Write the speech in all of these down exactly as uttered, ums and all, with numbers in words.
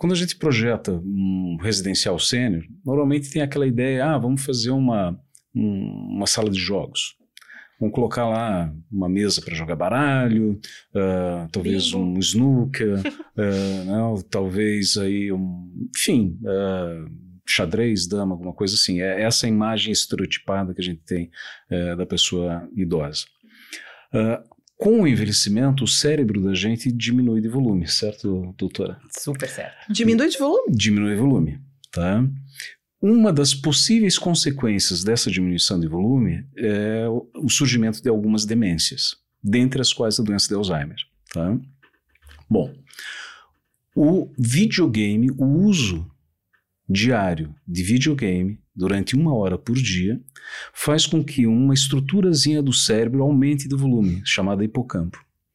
quando a gente projeta um residencial sênior, normalmente tem aquela ideia, ah, vamos fazer uma, um, uma sala de jogos. Vamos colocar lá uma mesa para jogar baralho, uh, talvez Bingo. um snooker, uh, não, talvez aí um, enfim, uh, xadrez, dama, alguma coisa assim. É essa imagem estereotipada que a gente tem uh, da pessoa idosa. Uh, com o envelhecimento, o cérebro da gente diminui de volume, certo, doutora? Super certo. Diminui de volume? Diminui de volume, tá? Uma das possíveis consequências dessa diminuição de volume é o surgimento de algumas demências, dentre as quais a doença de Alzheimer. Tá? Bom, o videogame, o uso diário de videogame durante uma hora por dia faz com que uma estruturazinha do cérebro aumente de volume, chamada hipocampo.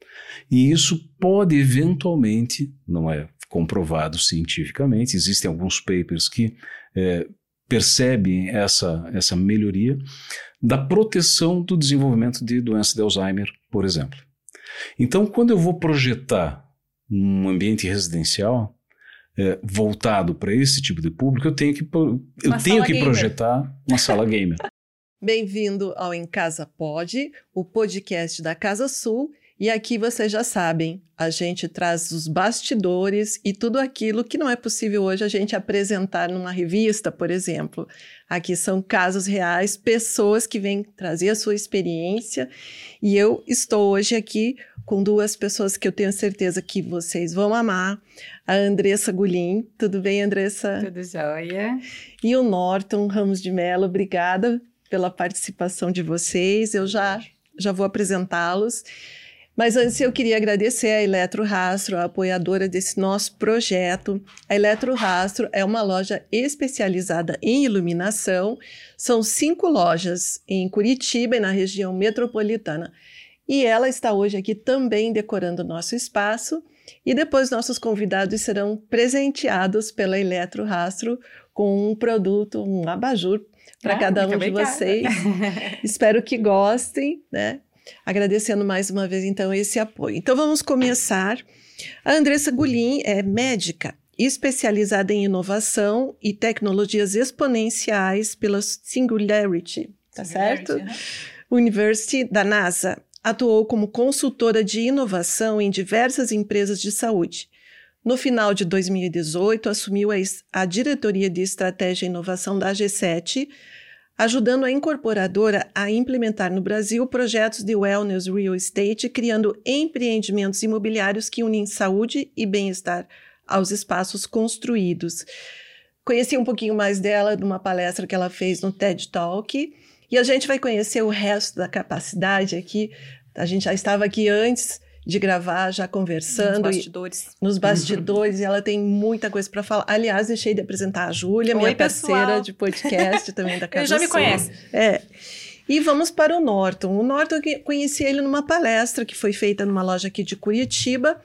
E isso pode eventualmente, não é comprovado cientificamente, existem alguns papers que é, percebem essa, essa melhoria da proteção do desenvolvimento de doença de Alzheimer, por exemplo. Então, quando eu vou projetar um ambiente residencial é, voltado para esse tipo de público, eu tenho que, eu tenho que projetar uma sala gamer. Bem-vindo ao Em Casa Pode, o podcast da Casa Sul. E aqui vocês já sabem, a gente traz os bastidores e tudo aquilo que não é possível hoje a gente apresentar numa revista, por exemplo. Aqui são casos reais, pessoas que vêm trazer a sua experiência. E eu estou hoje aqui com duas pessoas que eu tenho certeza que vocês vão amar. A Andressa Gulim. Tudo bem, Andressa? Tudo jóia. E o Norton Ramos de Mello. Obrigada pela participação de vocês. Eu já, já vou apresentá-los. Mas antes eu queria agradecer a Eletrorastro, a apoiadora desse nosso projeto. A Eletrorastro é uma loja especializada em iluminação. São cinco lojas em Curitiba e na região metropolitana. E ela está hoje aqui também decorando o nosso espaço. E depois nossos convidados serão presenteados pela Eletrorastro com um produto, um abajur para ah, cada um de vocês. Espero que gostem, né? Agradecendo mais uma vez, então, esse apoio. Então, vamos começar. A Andressa Gulim é médica, especializada em inovação e tecnologias exponenciais pela Singularity, tá certo? Uhum. University da NASA. Atuou como consultora de inovação em diversas empresas de saúde. No final de dois mil e dezoito, assumiu a, a diretoria de estratégia e inovação da G sete, ajudando a incorporadora a implementar no Brasil projetos de wellness real estate, criando empreendimentos imobiliários que unem saúde e bem-estar aos espaços construídos. Conheci um pouquinho mais dela numa palestra que ela fez no TED Talk, e a gente vai conhecer o resto da capacidade aqui. A gente já estava aqui antes de gravar, já conversando. Nos bastidores. E, nos bastidores, e ela tem muita coisa para falar. Aliás, deixei de apresentar a Júlia, minha Oi, parceira pessoal. de podcast também da Casa Ele já me Sul. conhece. É. E vamos para o Norton. O Norton, eu conheci ele numa palestra que foi feita numa loja aqui de Curitiba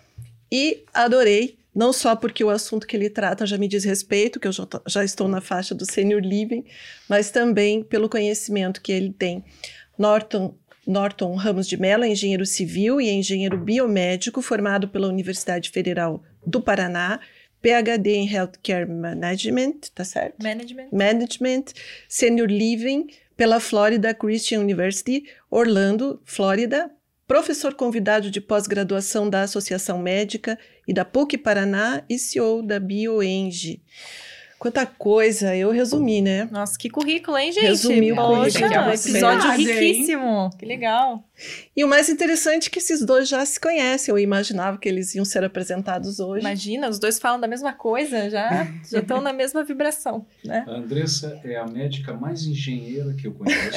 e adorei, não só porque o assunto que ele trata já me diz respeito, que eu já, já estou na faixa do Senior Living, mas também pelo conhecimento que ele tem. Norton Norton Ramos de Mello é engenheiro civil e engenheiro biomédico, formado pela Universidade Federal do Paraná, P H D em Healthcare Management, tá certo? Management. Management, Senior Living, pela Florida Christian University, Orlando, Flórida, professor convidado de pós-graduação da Associação Médica e da P U C Paraná e C E O da BioEng. Quanta coisa, eu resumi, né? Nossa, que currículo, hein, gente? Resumi o Poxa, currículo. um episódio Verdade, riquíssimo. Que legal. E o mais interessante é que esses dois já se conhecem. Eu imaginava que eles iam ser apresentados hoje. Imagina, os dois falam da mesma coisa, já já estão na mesma vibração, né? A Andressa é a médica mais engenheira que eu conheço.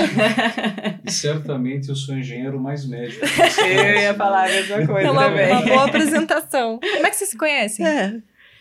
E certamente eu sou o engenheiro mais médico. Eu ia falar a mesma coisa uma, também. uma boa apresentação. Como é que vocês se conhecem? É.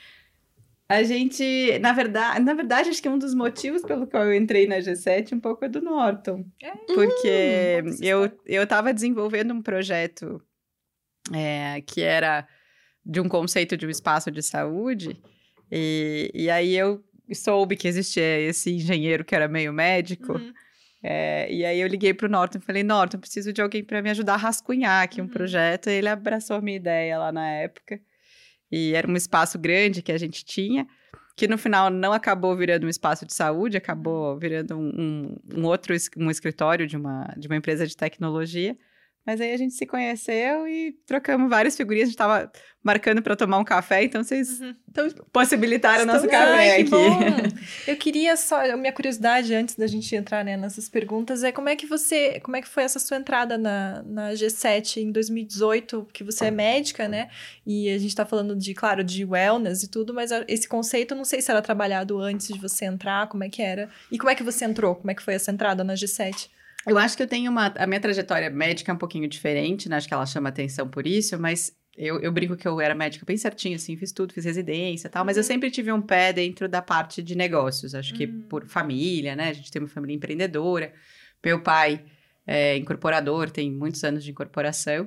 A gente, na verdade, na verdade, acho que um dos motivos pelo qual eu entrei na G sete um pouco é do Norton. É. Porque hum, eu, eu tava desenvolvendo um projeto é, que era de um conceito de um espaço de saúde, e, e aí eu soube que existia esse engenheiro que era meio médico, uhum. é, e aí eu liguei pro Norton e falei, Norton, preciso de alguém para me ajudar a rascunhar aqui uhum. um projeto, e ele abraçou a minha ideia lá na época. E era um espaço grande que a gente tinha, que no final não acabou virando um espaço de saúde, acabou virando um, um, um outro um escritório de uma, de uma empresa de tecnologia. Mas aí a gente se conheceu e trocamos várias figurinhas. A gente estava marcando para tomar um café, então vocês Uhum. então, possibilitaram o nosso Ai, café que aqui. bom. Eu queria só, a minha curiosidade antes da gente entrar, né, nessas perguntas é como é que você, como é que foi essa sua entrada na, na G sete em dois mil e dezoito, que você é médica, né? E a gente tá falando de, claro, de wellness e tudo, mas esse conceito, eu não sei se era trabalhado antes de você entrar, como é que era? E como é que você entrou? Como é que foi essa entrada na G sete? Eu acho que eu tenho uma... A minha trajetória médica é um pouquinho diferente, né? Acho que ela chama atenção por isso, mas eu, eu brinco que eu era médica bem certinho, assim, fiz tudo, fiz residência e tal, mas eu sempre tive um pé dentro da parte de negócios, acho que por família, né? A gente tem uma família empreendedora, meu pai é incorporador, tem muitos anos de incorporação,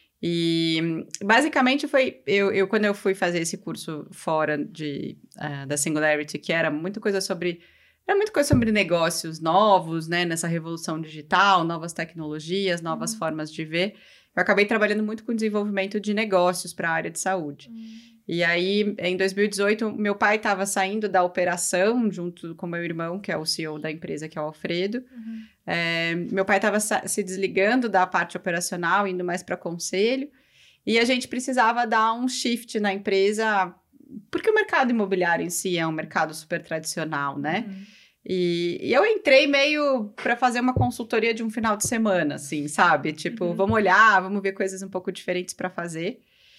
e basicamente foi... Eu, eu quando eu fui fazer esse curso fora de, uh, da Singularity, que era muita coisa sobre... Era muita coisa sobre negócios novos, né? Nessa revolução digital, novas tecnologias, novas uhum. formas de ver. Eu acabei trabalhando muito com desenvolvimento de negócios para a área de saúde. Uhum. E aí, em dois mil e dezoito, meu pai estava saindo da operação, junto com meu irmão, que é o C E O da empresa, que é o Alfredo. Uhum. É, meu pai estava se desligando da parte operacional, indo mais para conselho. E a gente precisava dar um shift na empresa, porque o mercado imobiliário em si é um mercado super tradicional, né? Uhum. E, e eu entrei meio para fazer uma consultoria de um final de semana, assim, sabe? Tipo, uhum. vamos olhar, vamos ver coisas um pouco diferentes para fazer.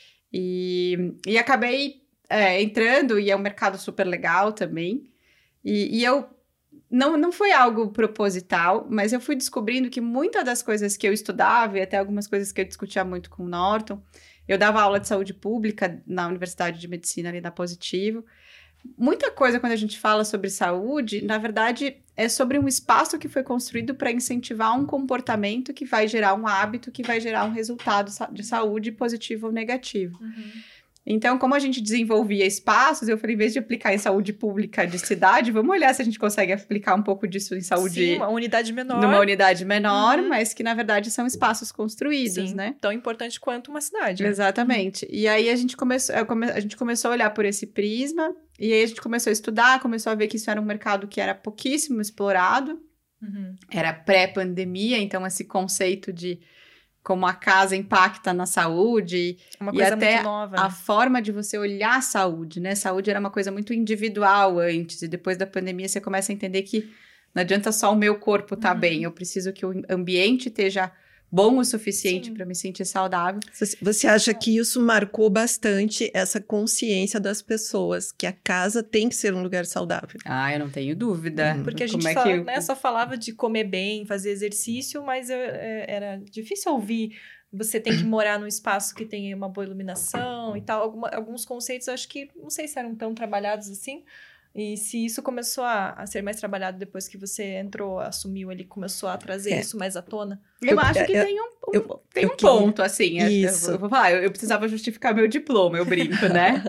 E, e acabei é, entrando, e é um mercado super legal também. E, e eu... Não, não foi algo proposital, mas eu fui descobrindo que muitas das coisas que eu estudava, e até algumas coisas que eu discutia muito com o Norton... Eu dava aula de saúde pública na Universidade de Medicina ali da Positivo. Muita coisa quando a gente fala sobre saúde, na verdade, é sobre um espaço que foi construído para incentivar um comportamento que vai gerar um hábito, que vai gerar um resultado de saúde positivo ou negativo. Uhum. Então, como a gente desenvolvia espaços, eu falei, em vez de aplicar em saúde pública de cidade, vamos olhar se a gente consegue aplicar um pouco disso em saúde... Sim, uma unidade menor. Numa unidade menor, uhum. mas que, na verdade, são espaços construídos, Sim, né? Tão importante quanto uma cidade. Exatamente. Uhum. E aí, a gente, começou, a gente começou a olhar por esse prisma, e aí a gente começou a estudar, começou a ver que isso era um mercado que era pouquíssimo explorado, uhum. era pré-pandemia, então esse conceito de... como a casa impacta na saúde, uma coisa e até muito nova, a né? forma de você olhar a saúde, né? Saúde era uma coisa muito individual antes, e depois da pandemia você começa a entender que não adianta só o meu corpo estar tá uhum. bem, eu preciso que o ambiente esteja bom o suficiente para me sentir saudável. Você acha que isso marcou bastante essa consciência das pessoas, que a casa tem que ser um lugar saudável? Ah, eu não tenho dúvida. Uhum. Porque a gente Como é só, que eu... né, só falava de comer bem, fazer exercício, mas eu, é, era difícil ouvir. Você tem que morar num espaço que tenha uma boa iluminação e tal. Alguma, alguns conceitos, eu acho que, não sei se eram tão trabalhados assim. E se isso começou a, a ser mais trabalhado depois que você entrou, assumiu, ele começou a trazer é. isso mais à tona? Eu, eu acho que eu, tem um, um, eu, tem eu um ponto, assim. Isso. Eu, eu vou falar, eu, eu precisava justificar meu diploma, eu brinco, né?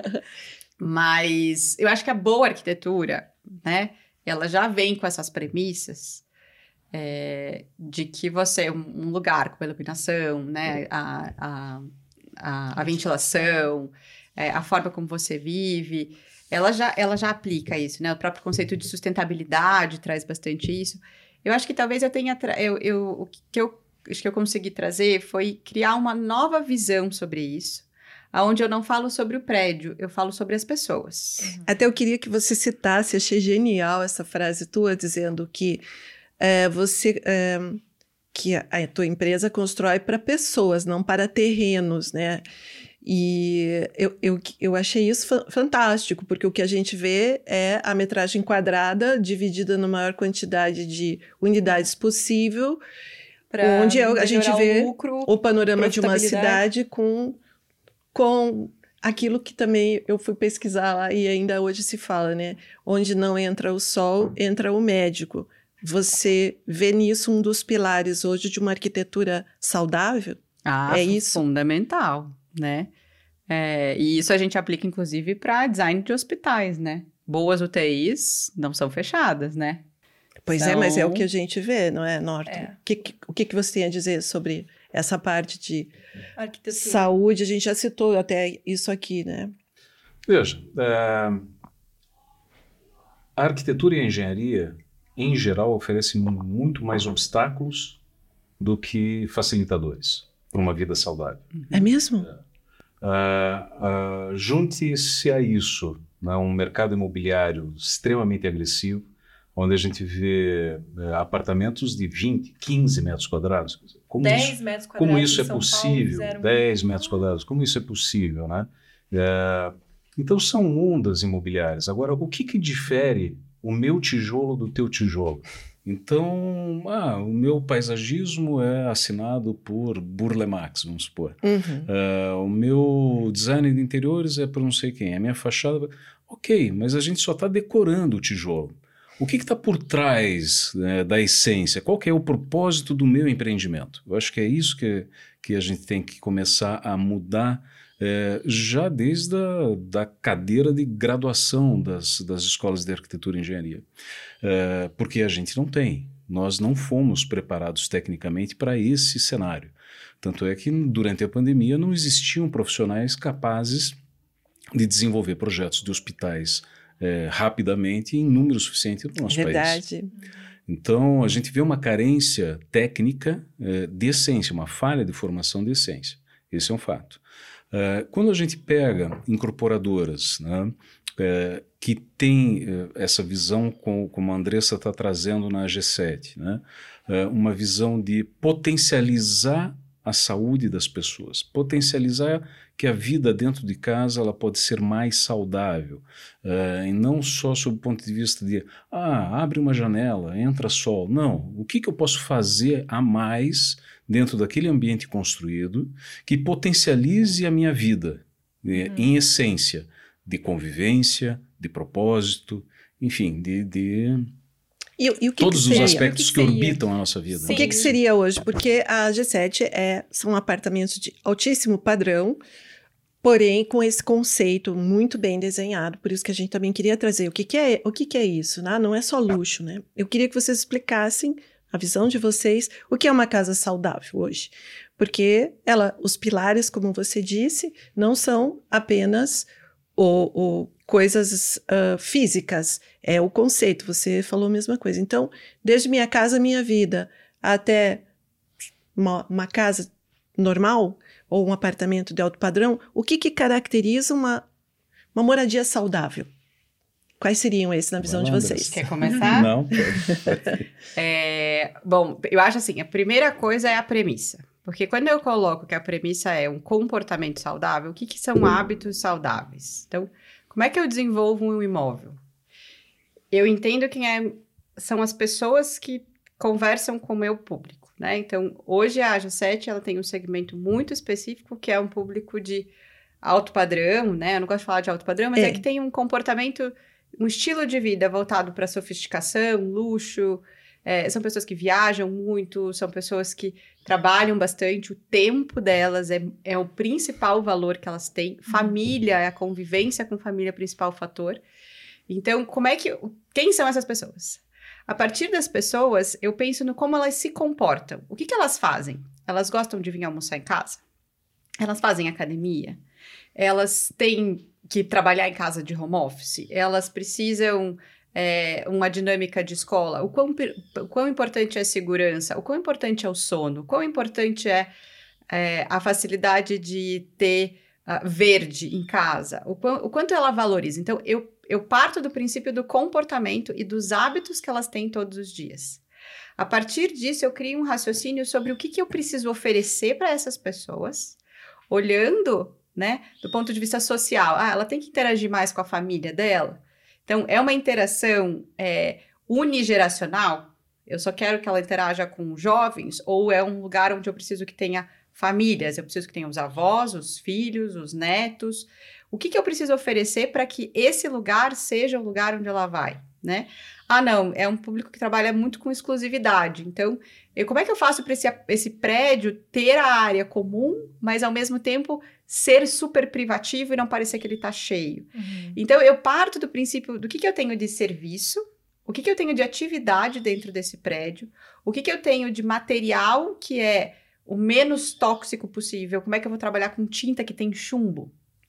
Mas eu acho que a boa arquitetura, né? Ela já vem com essas premissas é, de que você, um, um lugar com iluminação, né? A, a, a, a ventilação, é, a forma como você vive... Ela já, ela já aplica isso, né? O próprio conceito de sustentabilidade traz bastante isso. Eu acho que talvez eu tenha... Tra- eu, eu, o que eu acho que eu consegui trazer foi criar uma nova visão sobre isso, onde eu não falo sobre o prédio, eu falo sobre as pessoas. Uhum. Até eu queria que você citasse, achei genial essa frase tua, dizendo que é, você... É, que a, a tua empresa constrói para pessoas, não para terrenos, né? E eu, eu, eu achei isso fa- fantástico, porque o que a gente vê é a metragem quadrada dividida na maior quantidade de unidades possível, pra onde a gente vê o, lucro, o panorama de uma cidade com, com aquilo que também eu fui pesquisar lá e ainda hoje se fala, né? Onde não entra o sol, entra o médico. Você vê nisso um dos pilares hoje de uma arquitetura saudável? Ah, é isso? Fundamental. Né? É, e isso a gente aplica, inclusive, para design de hospitais, né? Boas U T Is não são fechadas, né? Pois são... é, mas é o que a gente vê, não é, Norton? É. O, que, o que, que você tem a dizer sobre essa parte de arquitetura. Saúde? A gente já citou até isso aqui, né? Veja, é, a arquitetura e a engenharia, em geral, oferecem muito mais obstáculos do que facilitadores para uma vida saudável. É mesmo? Uh, uh, junte-se a isso, né, um mercado imobiliário extremamente agressivo, onde a gente vê uh, apartamentos de vinte, quinze metros quadrados. Como dez isso, metros quadrados. como isso é São possível? Paulo, dez metros quadrados, como isso é possível, né? Uh, então são ondas imobiliárias. Agora, o que, que difere o meu tijolo do teu tijolo? Então, ah, o meu paisagismo é assinado por Burle Marx, vamos supor. Uhum. Uh, o meu design de interiores é por não sei quem. A minha fachada... Ok, mas a gente só está decorando o tijolo. O que está por trás, né, da essência? Qual que é o propósito do meu empreendimento? Eu acho que é isso que, que a gente tem que começar a mudar é, já desde a da cadeira de graduação das, das escolas de arquitetura e engenharia. É, porque a gente não tem. Nós não fomos preparados tecnicamente para esse cenário. Tanto é que durante a pandemia não existiam profissionais capazes de desenvolver projetos de hospitais é, rapidamente em número suficiente no nosso Verdade. país. Então, a gente vê uma carência técnica é, de essência, uma falha de formação de essência. Esse é um fato. Uh, quando a gente pega incorporadoras, né, uh, que tem uh, essa visão com, como a Andressa está trazendo na G sete, né, uh, uma visão de potencializar a saúde das pessoas, potencializar que a vida dentro de casa ela pode ser mais saudável, uh, e não só sob o ponto de vista de ah, abre uma janela, entra sol. Não, o que, que eu posso fazer a mais dentro daquele ambiente construído que potencialize a minha vida, né, uhum. em essência, de convivência, de propósito, enfim, de... de E, e o que todos que os seria? aspectos que, que que orbitam a nossa vida. Sim. O que, que seria hoje? Porque a G sete é, são apartamentos de altíssimo padrão, porém com esse conceito muito bem desenhado, por isso que a gente também queria trazer. O que, que, é, o que, que é isso? Né? Não é só luxo, né? Eu queria que vocês explicassem a visão de vocês, o que é uma casa saudável hoje. Porque ela, os pilares, como você disse, não são apenas o, o, coisas uh, físicas, é o conceito, você falou a mesma coisa. Então, desde minha casa, minha vida, até uma, uma casa normal, ou um apartamento de alto padrão, o que, que caracteriza uma, uma moradia saudável? Quais seriam esses na visão Vai de lá, vocês? Quer começar? Não, pode. É, bom, eu acho assim, a primeira coisa é a premissa. Porque quando eu coloco que a premissa é um comportamento saudável, o que, que são hábitos saudáveis? Então, como é que eu desenvolvo um imóvel? Eu entendo quem é, são as pessoas que conversam com o meu público, né? Então, hoje a G sete ela tem um segmento muito específico, que é um público de alto padrão, né? Eu não gosto de falar de alto padrão, mas é, é que tem um comportamento, um estilo de vida voltado para sofisticação, luxo. É, são pessoas que viajam muito, são pessoas que trabalham bastante, o tempo delas é, é o principal valor que elas têm. Família, é a convivência com família o principal fator. Então, como é que... Quem são essas pessoas? A partir das pessoas, eu penso no como elas se comportam. O que, que elas fazem? Elas gostam de vir almoçar em casa? Elas fazem academia? Elas têm que trabalhar em casa de home office? Elas precisam... É, uma dinâmica de escola, o quão, o quão importante é a segurança, o quão importante é o sono, o quão importante é, é a facilidade de ter uh, verde em casa, o, quão, o quanto ela valoriza. Então, eu, eu parto do princípio do comportamento e dos hábitos que elas têm todos os dias. A partir disso, eu crio um raciocínio sobre o que, que eu preciso oferecer para essas pessoas, olhando, né, do ponto de vista social. Ah, ela tem que interagir mais com a família dela? Então, é uma interação é, unigeracional? Eu só quero que ela interaja com jovens? Ou é um lugar onde eu preciso que tenha famílias? Eu preciso que tenha os avós, os filhos, os netos? O que, que eu preciso oferecer para que esse lugar seja o lugar onde ela vai, né? Ah, não, é um público que trabalha muito com exclusividade. Então, eu, como é que eu faço para esse, esse prédio ter a área comum, mas ao mesmo tempo ser super privativo e não parecer que ele está cheio? Uhum. Então, eu parto do princípio do que, que eu tenho de serviço, o que, que eu tenho de atividade dentro desse prédio, o que, que eu tenho de material que é o menos tóxico possível, como é que eu vou trabalhar com tinta que tem chumbo?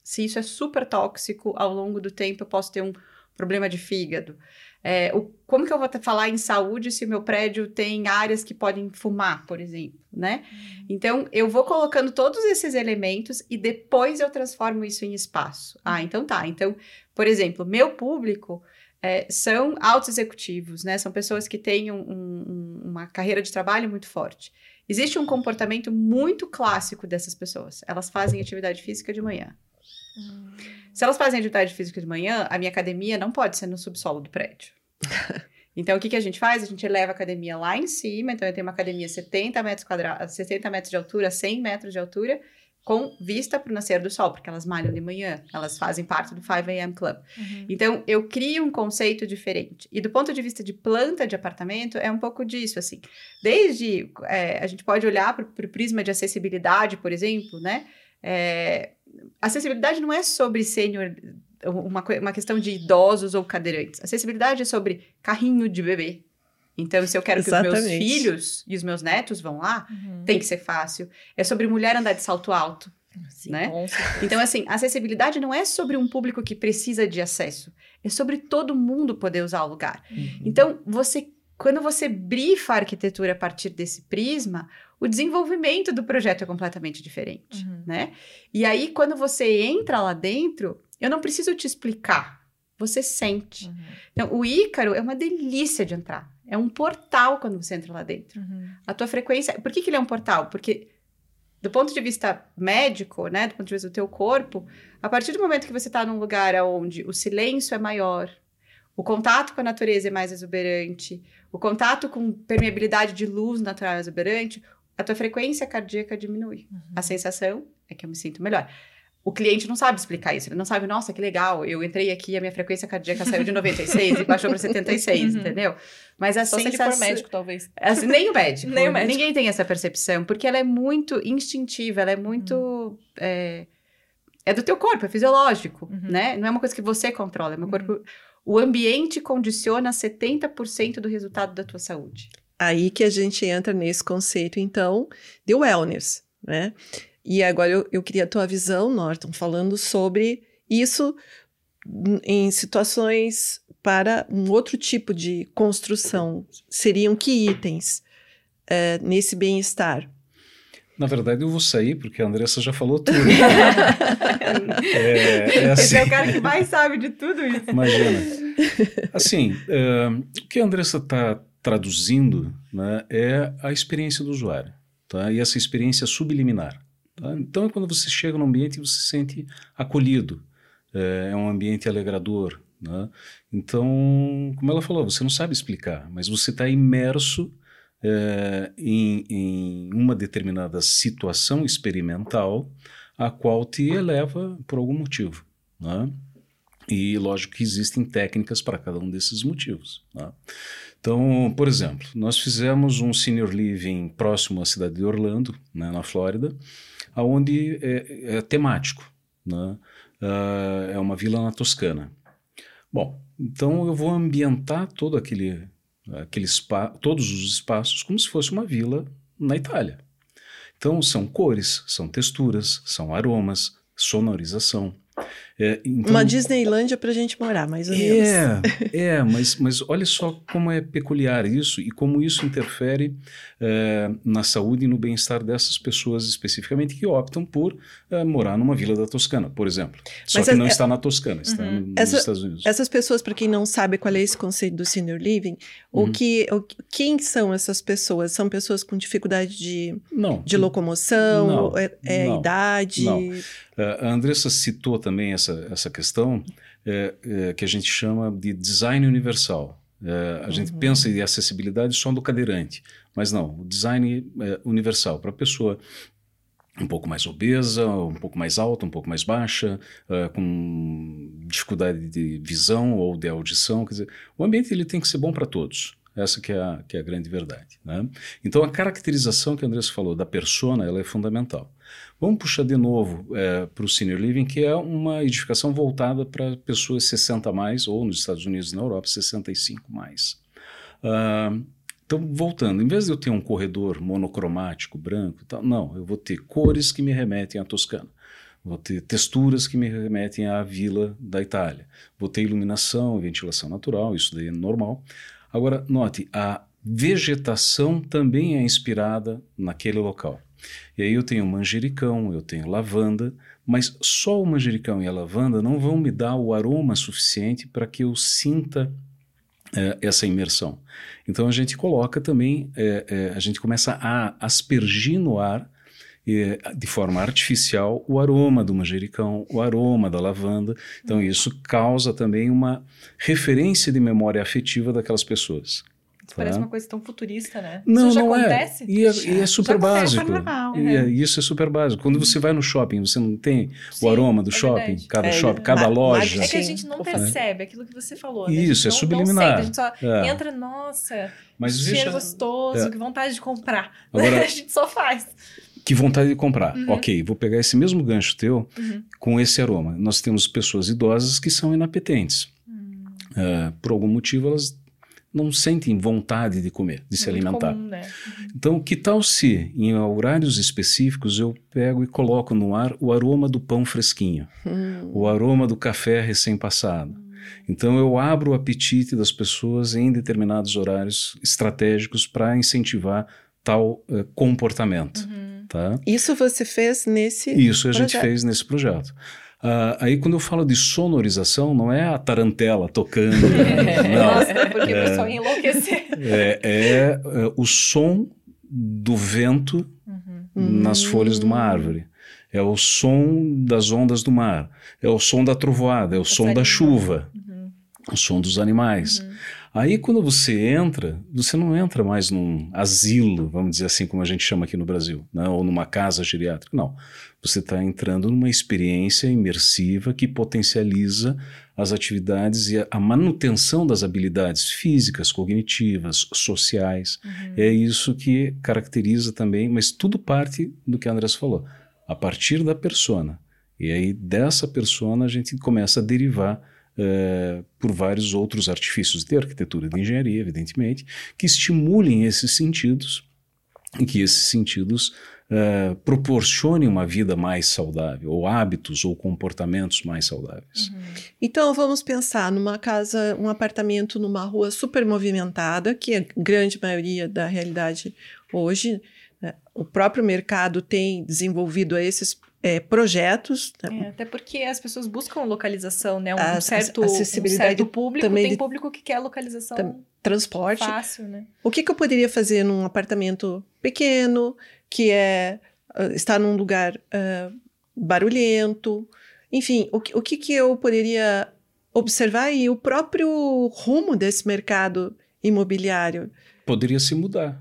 se isso é super tóxico, ao longo do tempo eu posso ter um problema de fígado. É, o, como que eu vou te falar em saúde se o meu prédio tem áreas que podem fumar, por exemplo, né? Uhum. Então, eu vou colocando todos esses elementos e depois eu transformo isso em espaço. Ah, então tá. Então, por exemplo, meu público é, são altos executivos, né? São pessoas que têm um, um, uma carreira de trabalho muito forte. Existe um comportamento muito clássico dessas pessoas. Elas fazem atividade física de manhã. Uhum. Se elas fazem atividade física de manhã, a minha academia não pode ser no subsolo do prédio. Então, o que, que a gente faz? A gente leva a academia lá em cima. Então, eu tenho uma academia setenta metros quadrados, sessenta metros de altura, cem metros de altura, com vista para o nascer do sol, porque elas malham de manhã. Elas fazem parte do five a m Club. Uhum. Então, eu crio um conceito diferente. E do ponto de vista de planta de apartamento, é um pouco disso, assim. Desde, é, a gente pode olhar para o prisma de acessibilidade, por exemplo, né? É, acessibilidade não é sobre sênior, uma, uma questão de idosos ou cadeirantes. Acessibilidade é sobre carrinho de bebê. Então, se eu quero Exatamente. que os meus filhos e os meus netos vão lá, uhum. tem que ser fácil. É sobre mulher andar de salto alto. Sim, né? Então, assim, acessibilidade não é sobre um público que precisa de acesso. É sobre todo mundo poder usar o lugar. Uhum. Então, você, quando você brifa a arquitetura a partir desse prisma, o desenvolvimento do projeto é completamente diferente, uhum. né? E aí, quando você entra lá dentro, eu não preciso te explicar, você sente. Uhum. Então, o Ícaro é uma delícia de entrar. É um portal quando você entra lá dentro. Uhum. A tua frequência... Por que que ele é um portal? Porque, do ponto de vista médico, né? Do ponto de vista do teu corpo, a partir do momento que você está num lugar onde o silêncio é maior, o contato com a natureza é mais exuberante, o contato com permeabilidade de luz natural é exuberante, a tua frequência cardíaca diminui. Uhum. A sensação é que eu me sinto melhor. O cliente não sabe explicar isso. Ele não sabe, nossa, que legal, eu entrei aqui e a minha frequência cardíaca saiu de noventa e seis e baixou para setenta e seis, uhum. entendeu? Mas a Só sensação... se ele for médico, talvez. Assim, nem o médico. nem o médico. Ninguém tem essa percepção, porque ela é muito instintiva, ela é muito... Uhum. É, é do teu corpo, é fisiológico, uhum. né? Não é uma coisa que você controla, é meu corpo... Uhum. O ambiente condiciona setenta por cento do resultado da tua saúde. Aí que a gente entra nesse conceito, então, de wellness, né? E agora eu, eu queria a tua visão, Norton, falando sobre isso em situações para um outro tipo de construção. Seriam que itens é, nesse bem-estar? Na verdade, eu vou sair, porque a Andressa já falou tudo. é, é assim... Esse é o cara que mais sabe de tudo isso. Imagina. Assim, uh, o que a Andressa está traduzindo, né, é a experiência do usuário, tá? E essa experiência subliminar. Tá? Então, é quando você chega num ambiente e você se sente acolhido. É, é um ambiente alegrador. Né? Então, como ela falou, você não sabe explicar, mas você está imerso é, em, em uma determinada situação experimental a qual te eleva por algum motivo. Né? E, lógico que existem técnicas para cada um desses motivos. Né? Então, por exemplo, nós fizemos um senior living próximo à cidade de Orlando, né, na Flórida, onde é, é temático, né? uh, é uma vila na Toscana. Bom, então eu vou ambientar todo aquele, aquele spa, todos os espaços como se fosse uma vila na Itália. Então são cores, são texturas, são aromas, sonorização. É, então, uma Disneylândia para a gente morar, mais ou menos. É, é mas, mas olha só como é peculiar isso e como isso interfere é, na saúde e no bem-estar dessas pessoas especificamente que optam por é, morar numa vila da Toscana, por exemplo. Só mas que é, não está na Toscana, está uhum. nos Essa, Estados Unidos. Essas pessoas, para quem não sabe qual é esse conceito do senior living, uhum. o que, o, quem são essas pessoas? São pessoas com dificuldade de, não, de locomoção? Não, é, é não, idade? Não. A Andressa citou também essa, essa questão é, é, que a gente chama de design universal. É, a uhum. gente pensa em acessibilidade só do cadeirante, mas não, o design é universal para a pessoa um pouco mais obesa, um pouco mais alta, um pouco mais baixa, uh, com dificuldade de visão ou de audição. Quer dizer, o ambiente ele tem que ser bom para todos. Essa que é a, que é a grande verdade. Né? Então, a caracterização que a Andressa falou da persona, ela é fundamental. Vamos puxar de novo é, para o Senior Living, que é uma edificação voltada para pessoas sessenta a mais, ou nos Estados Unidos e na Europa, sessenta e cinco mais. Uh, então, voltando, em vez de eu ter um corredor monocromático, branco e tal, não, eu vou ter cores que me remetem à Toscana. vou ter texturas que me remetem à vila da Itália, vou ter iluminação, ventilação natural, isso daí é normal. Agora, note, a vegetação também é inspirada naquele local. E aí eu tenho manjericão, eu tenho lavanda, mas só o manjericão e a lavanda não vão me dar o aroma suficiente para que eu sinta é, essa imersão. Então a gente coloca também, é, é, a gente começa a aspergir no ar, é, de forma artificial, o aroma do manjericão, o aroma da lavanda. Então isso causa também uma referência de memória afetiva daquelas pessoas. Isso parece uma coisa tão futurista, né? Não, isso já não acontece? É. E, é, e é super básico. Normal, e né? é, isso é super básico. Quando você vai no shopping, você não tem Sim, o aroma do é shopping, verdade. cada É, shopping, cada ma- loja. É que a Sim. gente não Vou percebe aquilo que você falou, né? Isso, A é gente não, subliminar. Não sente, a gente só É. entra, nossa, Mas cheiro veja- gostoso, é. que vontade de comprar. Agora- a gente só faz. Que vontade de comprar. Uhum. Ok, vou pegar esse mesmo gancho teu Uhum. com esse aroma. Nós temos pessoas idosas que são inapetentes. Hum. É, por algum motivo, elas não sentem vontade de comer, de se Muito alimentar. comum, né? Então, que tal se, em horários específicos, eu pego e coloco no ar o aroma do pão fresquinho, Hum. o aroma do café recém-passado. Então, eu abro o apetite das pessoas em determinados horários estratégicos para incentivar tal eh, comportamento. Uhum. Tá? Isso você fez nesse Isso a gente projeto. fez nesse projeto. Ah, aí, quando eu falo de sonorização, não é a tarantela tocando. não. Nossa, porque o pessoal ia enlouquecer. É, é, é o som do vento Uhum. nas Hum. folhas de uma árvore. É o som das ondas do mar. É o som da trovoada. É o som da Passarinho. chuva. Uhum. O som dos animais. Uhum. Aí, quando você entra, você não entra mais num asilo, vamos dizer assim, como a gente chama aqui no Brasil, né? Ou numa casa geriátrica. Não. Você está entrando numa experiência imersiva que potencializa as atividades e a, a manutenção das habilidades físicas, cognitivas, sociais. Uhum. É isso que caracteriza também, mas tudo parte do que a Andressa falou, a partir da persona. E aí, dessa persona, a gente começa a derivar Uh, por vários outros artifícios de arquitetura e de engenharia, evidentemente, que estimulem esses sentidos e que esses sentidos uh, proporcionem uma vida mais saudável, ou hábitos ou comportamentos mais saudáveis. Uhum. Então vamos pensar numa casa, um apartamento numa rua super movimentada, que é a grande maioria da realidade hoje, né? O próprio mercado tem desenvolvido esses é, projetos. Né? É, até porque as pessoas buscam localização, né? Um A- certo, um acessibilidade certo público, também tem de- público que quer localização tam- Transporte. fácil, né? O que, que eu poderia fazer num apartamento pequeno, que é ah, está num lugar ah, barulhento? Enfim, o, que- o que, que eu poderia observar e o próprio rumo desse mercado imobiliário? Poderia se mudar.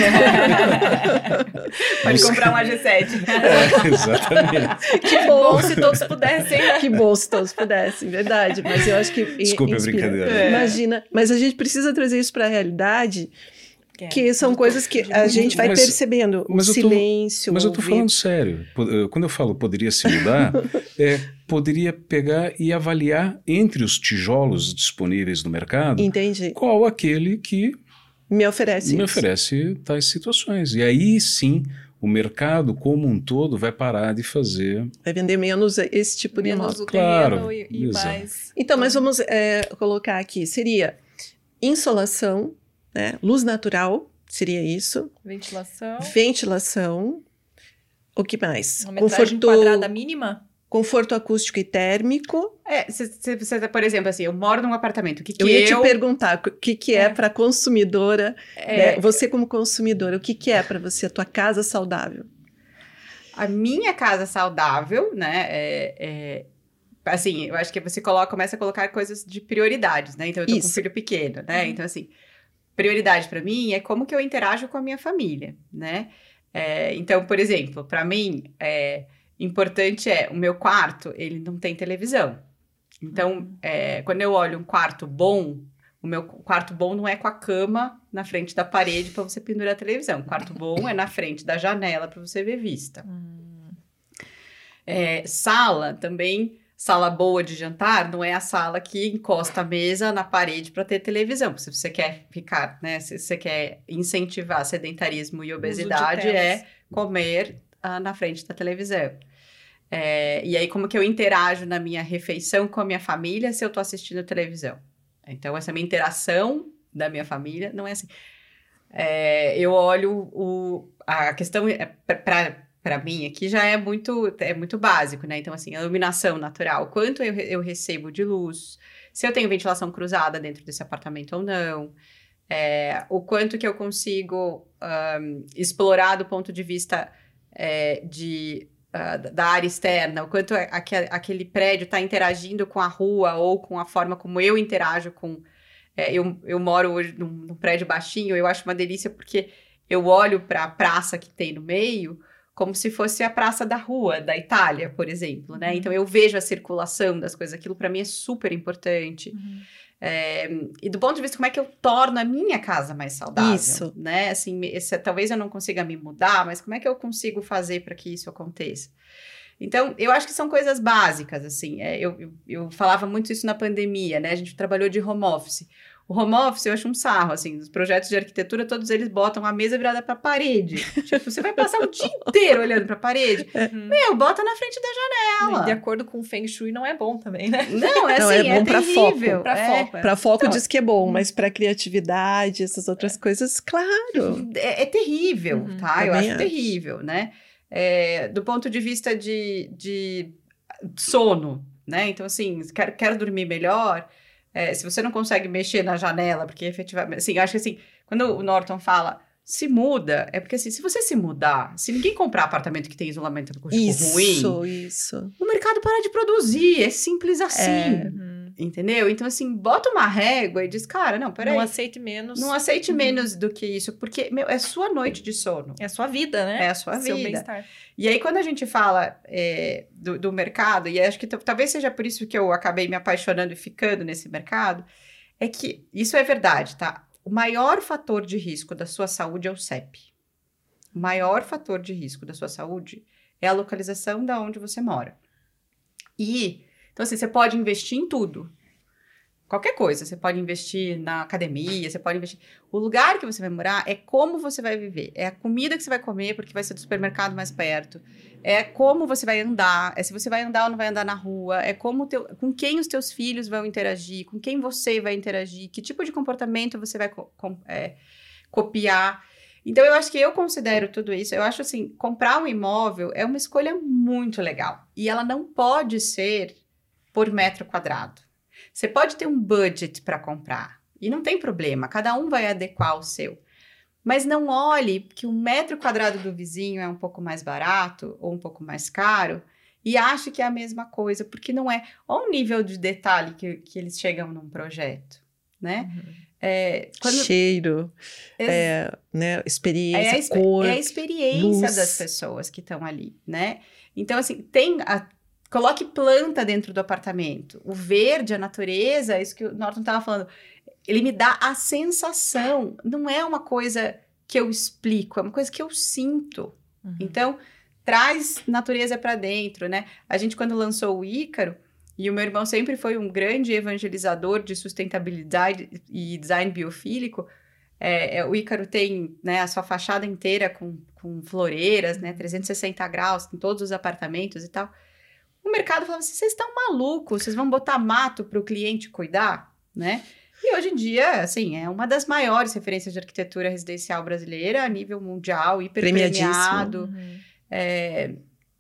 Pode comprar um A G sete. É, exatamente. Que Bom se todos pudessem, né? Que bom se todos pudessem, verdade. Mas eu acho que i- Desculpe a inspira. brincadeira. É. Imagina, mas a gente precisa trazer isso para a realidade, É, que são de coisas todo- que de a muito- gente vai Mas- percebendo. O mas eu tô- silêncio. Mas eu estou ouvir. falando sério. Po- eh, Quando eu falo poderia se mudar, é, poderia pegar e avaliar entre os tijolos disponíveis no mercado Entendi. qual aquele que Me oferece me isso. oferece tais situações. E aí sim, o mercado como um todo vai parar de fazer. Vai vender menos esse tipo de menos imóvel. o Claro, terreno e, e exato. mais... Então, mas vamos é, colocar aqui. Seria insolação, né? Luz natural, seria isso. Ventilação. Ventilação. O que mais? Uma metragem quadrada mínima? conforto acústico e térmico. É, se, se você, por exemplo, assim, eu moro num apartamento, o que, que Eu ia eu... te perguntar o que, que é, É. para consumidora, é, né? Você como consumidora, o que, que é para você a tua casa saudável? A minha casa saudável, né, é, é- assim, eu acho que você coloca, começa a colocar coisas de prioridades, né? Então, eu tô com um Isso. filho pequeno, né? Uhum. Então, assim, prioridade para mim é como que eu interajo com a minha família, né? É, então, por exemplo, para mim, é, importante é, o meu quarto, ele não tem televisão. Então, é, quando eu olho um quarto bom, o meu quarto bom não é com a cama na frente da parede para você pendurar a televisão. O quarto bom é na frente da janela para você ver vista. Hum. É, sala também, sala boa de jantar, não é a sala que encosta a mesa na parede para ter televisão. Se você quer ficar, né? Se você quer incentivar sedentarismo e obesidade, telas. é comer ah, na frente da televisão. É, e aí, como que eu interajo na minha refeição com a minha família se eu tô assistindo televisão? Então, essa minha interação da minha família não é assim. É, eu olho o, a questão, é, para mim, aqui já é muito, é muito básico, né? Então, assim, a iluminação natural, quanto eu, eu recebo de luz, se eu tenho ventilação cruzada dentro desse apartamento ou não, é, o quanto que eu consigo um, explorar do ponto de vista é, de... Uh, da área externa, o quanto aquele, aquele prédio está interagindo com a rua ou com a forma como eu interajo com... É, eu, eu moro hoje num, num prédio baixinho, eu acho uma delícia porque eu olho para a praça que tem no meio como se fosse a praça da rua, da Itália, por exemplo, né? Uhum. Então, eu vejo a circulação das coisas, aquilo para mim é super importante. Uhum. É, e do ponto de vista como é que eu torno a minha casa mais saudável, isso, né? Assim, esse, talvez eu não consiga me mudar, mas como é que eu consigo fazer para que isso aconteça? Então, eu acho que são coisas básicas, assim. É, eu, eu, eu falava muito isso na pandemia, né? A gente trabalhou de home office. O home office eu acho um sarro, assim, os projetos de arquitetura, todos eles botam a mesa virada para a parede. Tipo, você vai passar o dia inteiro olhando para a parede. Uhum. Meu, bota na frente da janela. De acordo com o Feng Shui, não é bom também, né? Não, é não, assim, é bom é para foco. Para é. foco, é. Para foco então, diz que é bom, mas para criatividade, essas outras é. coisas, claro. É, é terrível, uhum. tá? Também eu acho, acho terrível, né? É, do ponto de vista de, de sono, né? Então, assim, quero, quero dormir melhor... É, se você não consegue mexer na janela, porque efetivamente, assim, acho que assim, quando o Norton fala, se muda, é porque assim, se você se mudar, se ninguém comprar apartamento que tem isolamento acústico isso, ruim, isso, isso. O mercado para de produzir, é simples assim, é. entendeu? Então assim, bota uma régua e diz, cara, não, peraí. Não aceite menos. Não aceite uhum. menos do que isso, porque, meu, é sua noite de sono. É a sua vida, né? É a sua Seu vida. bem-estar. E aí, quando a gente fala é, do, do mercado, e acho que t- talvez seja por isso que eu acabei me apaixonando e ficando nesse mercado, é que isso é verdade, tá? O maior fator de risco da sua saúde é o C E P. O maior fator de risco da sua saúde é a localização da onde você mora. E, então assim, você pode investir em tudo. Qualquer coisa, você pode investir na academia, você pode investir... O lugar que você vai morar é como você vai viver, é a comida que você vai comer, porque vai ser do supermercado mais perto, é como você vai andar, é se você vai andar ou não vai andar na rua, é como teu, com quem os teus filhos vão interagir, com quem você vai interagir, que tipo de comportamento você vai co- com, é, copiar. Então, eu acho que eu considero tudo isso, eu acho assim, comprar um imóvel é uma escolha muito legal, e ela não pode ser por metro quadrado. Você pode ter um budget para comprar, e não tem problema, cada um vai adequar o seu. Mas não olhe que o metro quadrado do vizinho é um pouco mais barato ou um pouco mais caro e ache que é a mesma coisa, porque não é. Olha o nível de detalhe que, que eles chegam num projeto, né? Uhum. É, quando... Cheiro, Ex- é, né, experiência, é a, exper- cor, é a experiência luz. das pessoas que estão ali, né? Então, assim, tem... A, coloque planta dentro do apartamento. O verde, a natureza, isso que o Norton estava falando, ele me dá a sensação. Não é uma coisa que eu explico, é uma coisa que eu sinto. Uhum. Então, traz natureza para dentro, né? A gente, quando lançou o Ícaro, e o meu irmão sempre foi um grande evangelizador de sustentabilidade e design biofílico, é, é, o Ícaro tem, né, a sua fachada inteira com, com floreiras, né, trezentos e sessenta graus, em todos os apartamentos e tal. O mercado falava assim, vocês estão malucos, vocês vão botar mato para o cliente cuidar, né? E hoje em dia, assim, é uma das maiores referências de arquitetura residencial brasileira a nível mundial, hiper premiado. Uhum. É,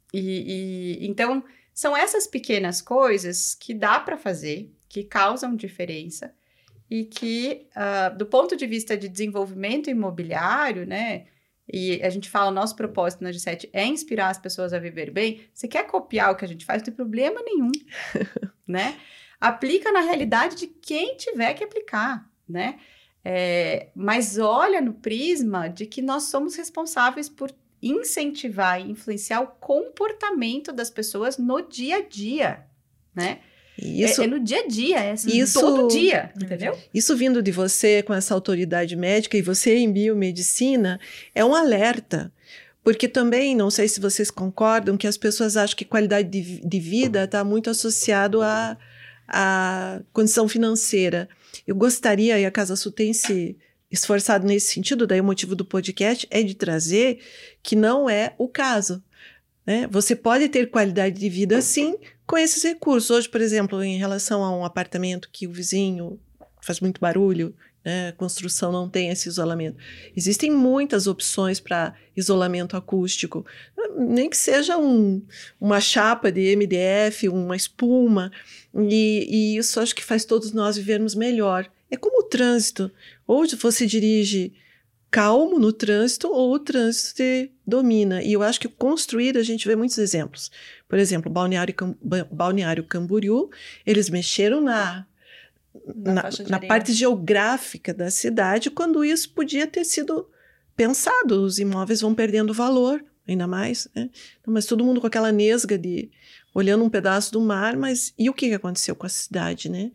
e, e, então, são essas pequenas coisas que dá para fazer, que causam diferença e que, uh, do ponto de vista de desenvolvimento imobiliário, né? E a gente fala, o nosso propósito na G sete é inspirar as pessoas a viver bem. Você quer copiar o que a gente faz, não tem problema nenhum, né? Aplica na realidade de quem tiver que aplicar, né? É, mas olha no prisma de que nós somos responsáveis por incentivar e influenciar o comportamento das pessoas no dia a dia, né? Isso, é, é no dia a dia, é assim, isso, todo dia, entendeu? Isso vindo de você com essa autoridade médica e você em biomedicina é um alerta, porque também, não sei se vocês concordam, que as pessoas acham que qualidade de, de vida está muito associado à, à condição financeira. Eu gostaria, e a Casa Sul tem se esforçado nesse sentido, daí o motivo do podcast é de trazer que não é o caso. né? Você pode ter qualidade de vida, sim, com esses recursos. Hoje, por exemplo, em relação a um apartamento que o vizinho faz muito barulho, né? A construção não tem esse isolamento. Existem muitas opções para isolamento acústico, nem que seja um, uma chapa de M D F, uma espuma, e, e isso acho que faz todos nós vivermos melhor. É como o trânsito, ou você dirige calmo no trânsito, ou o trânsito te domina. E eu acho que construir, a gente vê muitos exemplos. Por exemplo, Balneário, Balneário Camboriú, eles mexeram na, na, na, na parte geográfica da cidade, quando isso podia ter sido pensado. Os imóveis vão perdendo valor, ainda mais, né? Então, mas todo mundo com aquela nesga de olhando um pedaço do mar, mas e o que aconteceu com a cidade, né?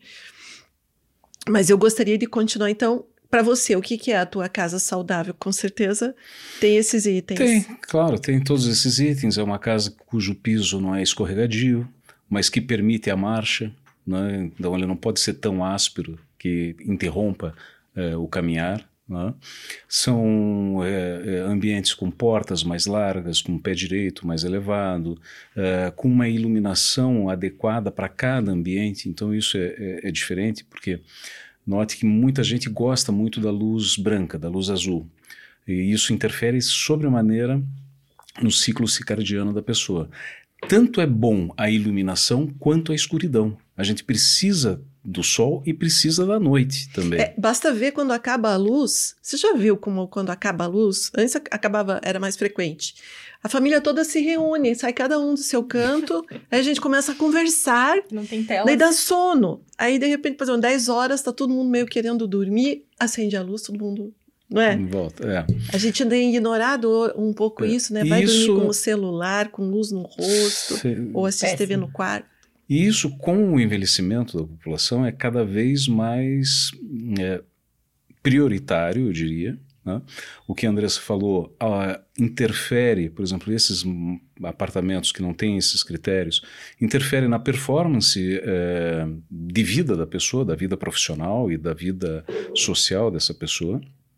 Mas eu gostaria de continuar, então, para você, o que, que é a tua casa saudável? Com certeza tem esses itens. Tem, claro, tem todos esses itens. É uma casa cujo piso não é escorregadio, mas que permite a marcha, né? Então ele não pode ser tão áspero que interrompa é, o caminhar, né? São é, ambientes com portas mais largas, com pé direito mais elevado, é, com uma iluminação adequada para cada ambiente. Então isso é, é, é diferente, porque note que muita gente gosta muito da luz branca, da luz azul, e isso interfere sobremaneira no ciclo circadiano da pessoa. Tanto é bom a iluminação quanto a escuridão. A gente precisa do sol e precisa da noite também. É, basta ver quando acaba a luz. Você já viu como quando acaba a luz? Antes acabava, era mais frequente. A família toda se reúne, sai cada um do seu canto, aí a gente começa a conversar. Não tem tela. Daí dá sono. Aí, de repente, por exemplo, dez horas, tá todo mundo meio querendo dormir, acende a luz, todo mundo... Não é? Volta, é. A gente tem ignorado um pouco é. isso, né? Vai isso... dormir com o celular, com luz no rosto, Se... ou assiste Péssimo. T V no quarto. E isso, com o envelhecimento da população, é cada vez mais é, prioritário, eu diria, né? O que a Andressa falou, ah, interfere, por exemplo, esses apartamentos que não têm esses critérios, interfere na performance é, de vida da pessoa, da vida profissional e da vida social dessa pessoa.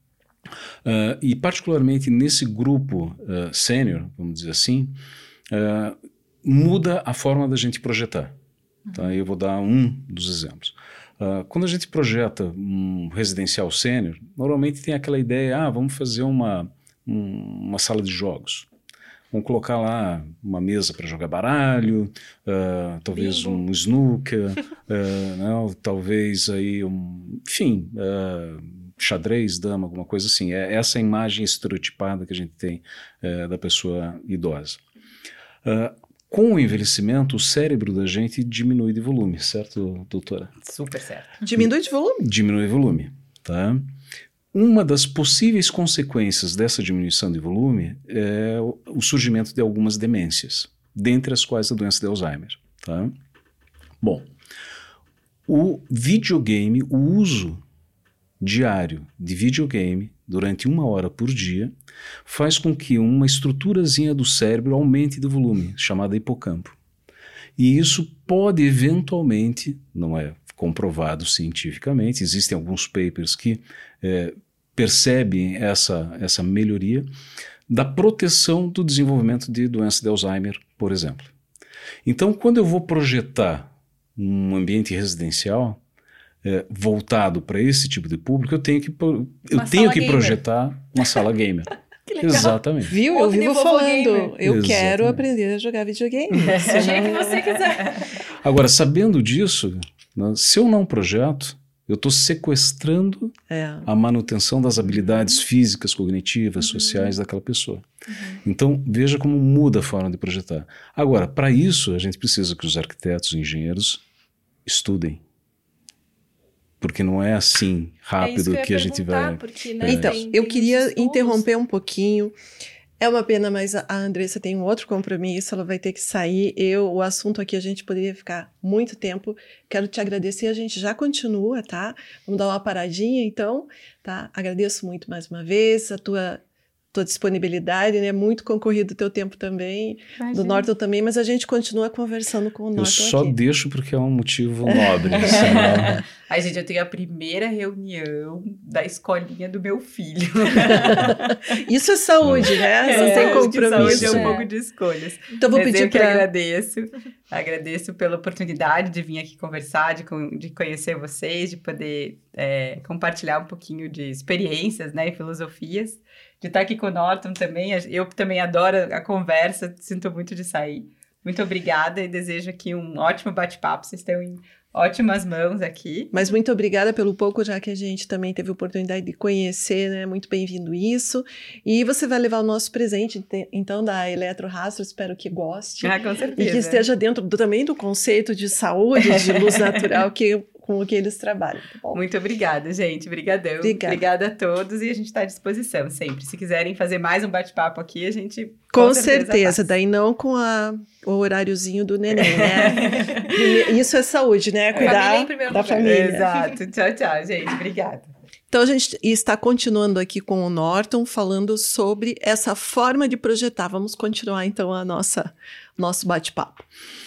Uh, e particularmente nesse grupo uh, sênior, vamos dizer assim, uh, muda a forma da gente projetar. Uhum. Tá? Eu vou dar um dos exemplos. Uh, quando a gente projeta um residencial sênior, normalmente tem aquela ideia, ah, vamos fazer uma, um, uma sala de jogos. Vamos colocar lá uma mesa para jogar baralho, uh, talvez Bingo. um snooker, uh, não, talvez aí um, enfim, uh, xadrez, dama, alguma coisa assim. É essa imagem estereotipada que a gente tem uh, da pessoa idosa. Uh, com o envelhecimento, o cérebro da gente diminui de volume, certo, doutora? Super certo. Diminui de volume? Diminui de volume, tá? Uma das possíveis consequências dessa diminuição de volume é o surgimento de algumas demências, dentre as quais a doença de Alzheimer. Tá? Bom, o videogame, o uso diário de videogame durante uma hora por dia faz com que uma estruturazinha do cérebro aumente de volume, chamada hipocampo. E isso pode eventualmente, não é comprovado cientificamente, existem alguns papers que é, percebem essa, essa melhoria da proteção do desenvolvimento de doença de Alzheimer, por exemplo. Então, quando eu vou projetar um ambiente residencial é, voltado para esse tipo de público, eu tenho que, eu tenho que projetar uma sala gamer. Que legal. Exatamente. Viu? Eu vivo falando, eu Exatamente. quero aprender a jogar videogame. Se o dia que você quiser. Agora, sabendo disso, né, se eu não projeto, eu estou sequestrando é. a manutenção das habilidades físicas, cognitivas, uhum. sociais daquela pessoa. Uhum. Então, veja como muda a forma de projetar. Agora, para isso, a gente precisa que os arquitetos e engenheiros estudem. Porque não é assim rápido é que, que a gente vai... Porque, né, então, tem, eu tem queria interromper um pouquinho. É uma pena, mas a Andressa tem um outro compromisso, ela vai ter que sair. Eu, o assunto aqui, a gente poderia ficar muito tempo. Quero te agradecer, a gente já continua, tá? Vamos dar uma paradinha, então, tá? Agradeço muito mais uma vez a tua, tua disponibilidade, né? Muito concorrido o teu tempo também, Imagina. do Norton também, mas a gente continua conversando com o Norton Eu só aqui. deixo porque é um motivo nobre. Senão... Ai, gente, eu tenho a primeira reunião da escolinha do meu filho. Isso é saúde, né? É, Não tem acho que compromisso. saúde é um É. pouco de escolhas. Então, vou Mas pedir eu que para... agradeço. Agradeço pela oportunidade de vir aqui conversar, de, de conhecer vocês, de poder é, compartilhar um pouquinho de experiências, né, e filosofias. De estar aqui com o Norton também. Eu também adoro a conversa, sinto muito de sair. Muito obrigada e desejo aqui um ótimo bate-papo. Vocês estão em ótimas mãos aqui. Mas muito obrigada pelo pouco, já que a gente também teve a oportunidade de conhecer, né? Muito bem-vindo isso. E você vai levar o nosso presente, então, da Eletro Rastro, espero que goste. Ah, com certeza. E que esteja dentro do, também do conceito de saúde, de luz natural, que, com o que eles trabalham. Tá bom? Muito obrigada, gente. Obrigadão. Obrigada. Obrigada a todos e a gente está à disposição sempre. Se quiserem fazer mais um bate-papo aqui, a gente Com, com certeza, certeza daí não com a, o horáriozinho do neném, né? Isso é saúde, né? Cuidar Família em primeiro da lugar. família. Exato. Tchau, tchau, gente. Obrigada. Então, a gente está continuando aqui com o Norton, falando sobre essa forma de projetar. Vamos continuar, então, a nossa nosso bate-papo.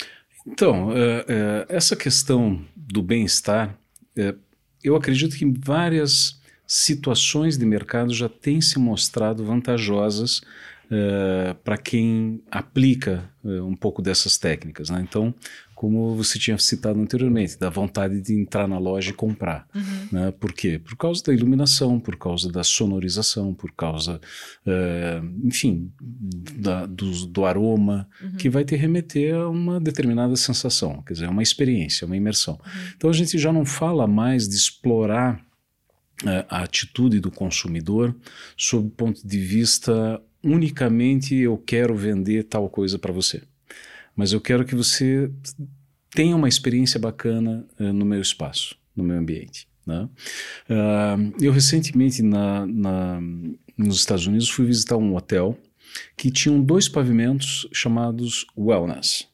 Então, é, é, essa questão do bem-estar, é, eu acredito que em várias situações de mercado já têm se mostrado vantajosas é, para quem aplica é, um pouco dessas técnicas, né? Então, como você tinha citado anteriormente, da vontade de entrar na loja e comprar. Uhum. Né? Por quê? Por causa da iluminação, por causa da sonorização, por causa, é, enfim, da, do, do aroma, Uhum. que vai te remeter a uma determinada sensação, quer dizer, uma experiência, uma imersão. Uhum. Então a gente já não fala mais de explorar é, a atitude do consumidor sob o ponto de vista unicamente eu quero vender tal coisa para você. Mas eu quero que você tenha uma experiência bacana uh, no meu espaço, no meu ambiente. Né? Uh, eu recentemente na, na, nos Estados Unidos fui visitar um hotel que tinha dois pavimentos chamados Wellness.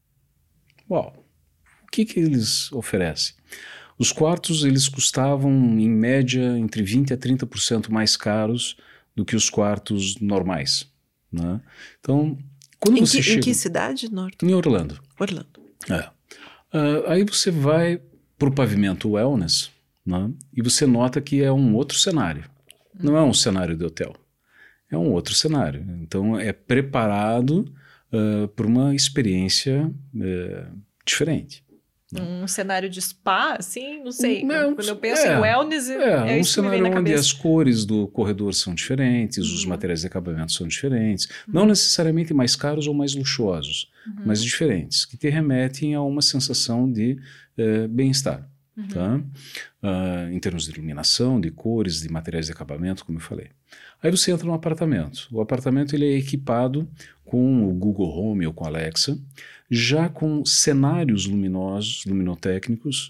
Uau! O que, que eles oferecem? Os quartos eles custavam em média entre vinte a trinta por cento mais caros do que os quartos normais. Né? Então, quando Em você que, chega... em que cidade, Norton? Em Orlando. Orlando. É. Uh, aí você vai para o pavimento Wellness, né, e você nota que é um outro cenário. Não é um cenário de hotel. É um outro cenário. Então é preparado uh, para uma experiência uh, diferente. Um cenário de spa, assim, não sei. Não, Quando eu penso é, em wellness, É, é um isso que me vem cenário na onde cabeça. as cores do corredor são diferentes, os Uhum. materiais de acabamento são diferentes, não necessariamente mais caros ou mais luxuosos, Uhum. mas diferentes, que te remetem a uma sensação de eh, bem-estar. Uhum. Tá? Uh, em termos de iluminação, de cores, de materiais de acabamento, como eu falei. Aí você entra no apartamento. O apartamento ele é equipado com o Google Home ou com a Alexa, já com cenários luminosos, luminotécnicos,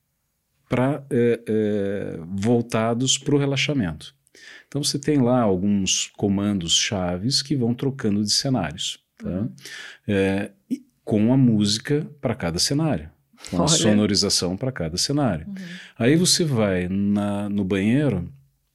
pra, é, é, voltados para o relaxamento. Então você tem lá alguns comandos chaves que vão trocando de cenários, tá? Uhum. É, e com a música para cada cenário, com Olha. a sonorização para cada cenário. Uhum. Aí você vai na, no banheiro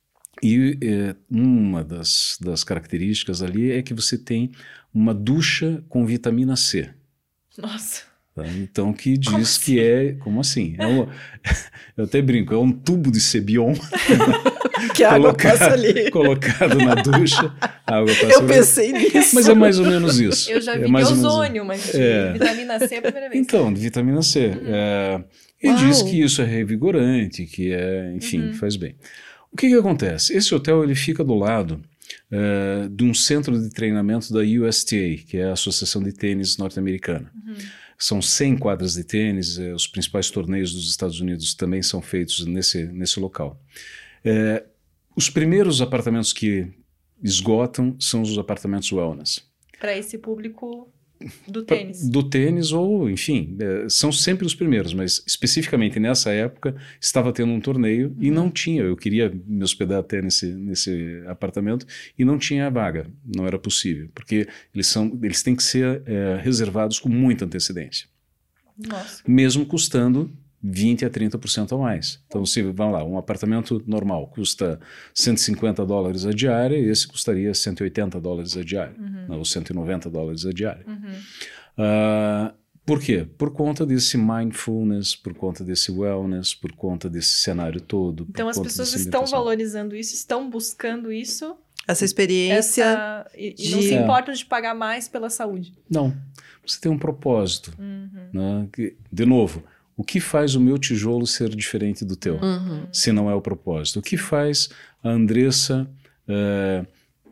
e é, uma das, das características ali é que você tem uma ducha com vitamina C. Nossa. Tá? Então, que diz Como que é... Como assim? É um, eu até brinco, é um tubo de Cebion Que a água colocado, passa ali. colocado na ducha. A água passa Eu ali. pensei nisso. Mas é mais ou menos isso. Eu já é vi mais de ou menos ozônio, mas de É. vitamina C é a primeira vez. Então, de vitamina C. É, e Uau. diz que isso é revigorante, que é, enfim, Uhum. faz bem. O que que acontece? Esse hotel ele fica do lado é, de um centro de treinamento da U S T A, que é a Associação de Tênis Norte-Americana. Uhum. São cem quadras de tênis, é, os principais torneios dos Estados Unidos também são feitos nesse, nesse local. É, os primeiros apartamentos que esgotam são os apartamentos wellness. Para esse público do tênis. Do tênis ou, enfim, é, são sempre os primeiros, mas especificamente nessa época estava tendo um torneio Uhum. e não tinha, eu queria me hospedar até nesse, nesse apartamento e não tinha vaga, não era possível, porque eles, são, eles têm que ser é, reservados com muita antecedência, Nossa. mesmo custando vinte a trinta por cento a mais. Então, se, vamos lá, um apartamento normal custa cento e cinquenta dólares a diária, e esse custaria cento e oitenta dólares a diária, Uhum. ou cento e noventa dólares a diária. Uhum. Uh, Por quê? Por conta desse mindfulness, por conta desse wellness, por conta desse cenário todo. Então as pessoas estão valorizando isso, estão buscando isso. Essa experiência. Essa, e, de... e não se importam de pagar mais pela saúde. Não. Você tem um propósito. Uhum. Né? Que, de novo, o que faz o meu tijolo ser diferente do teu? Uhum. Se não é o propósito. O que faz a Andressa é,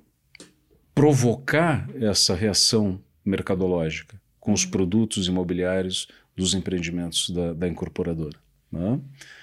provocar essa reação mercadológica com os produtos imobiliários dos empreendimentos da, da incorporadora? Né?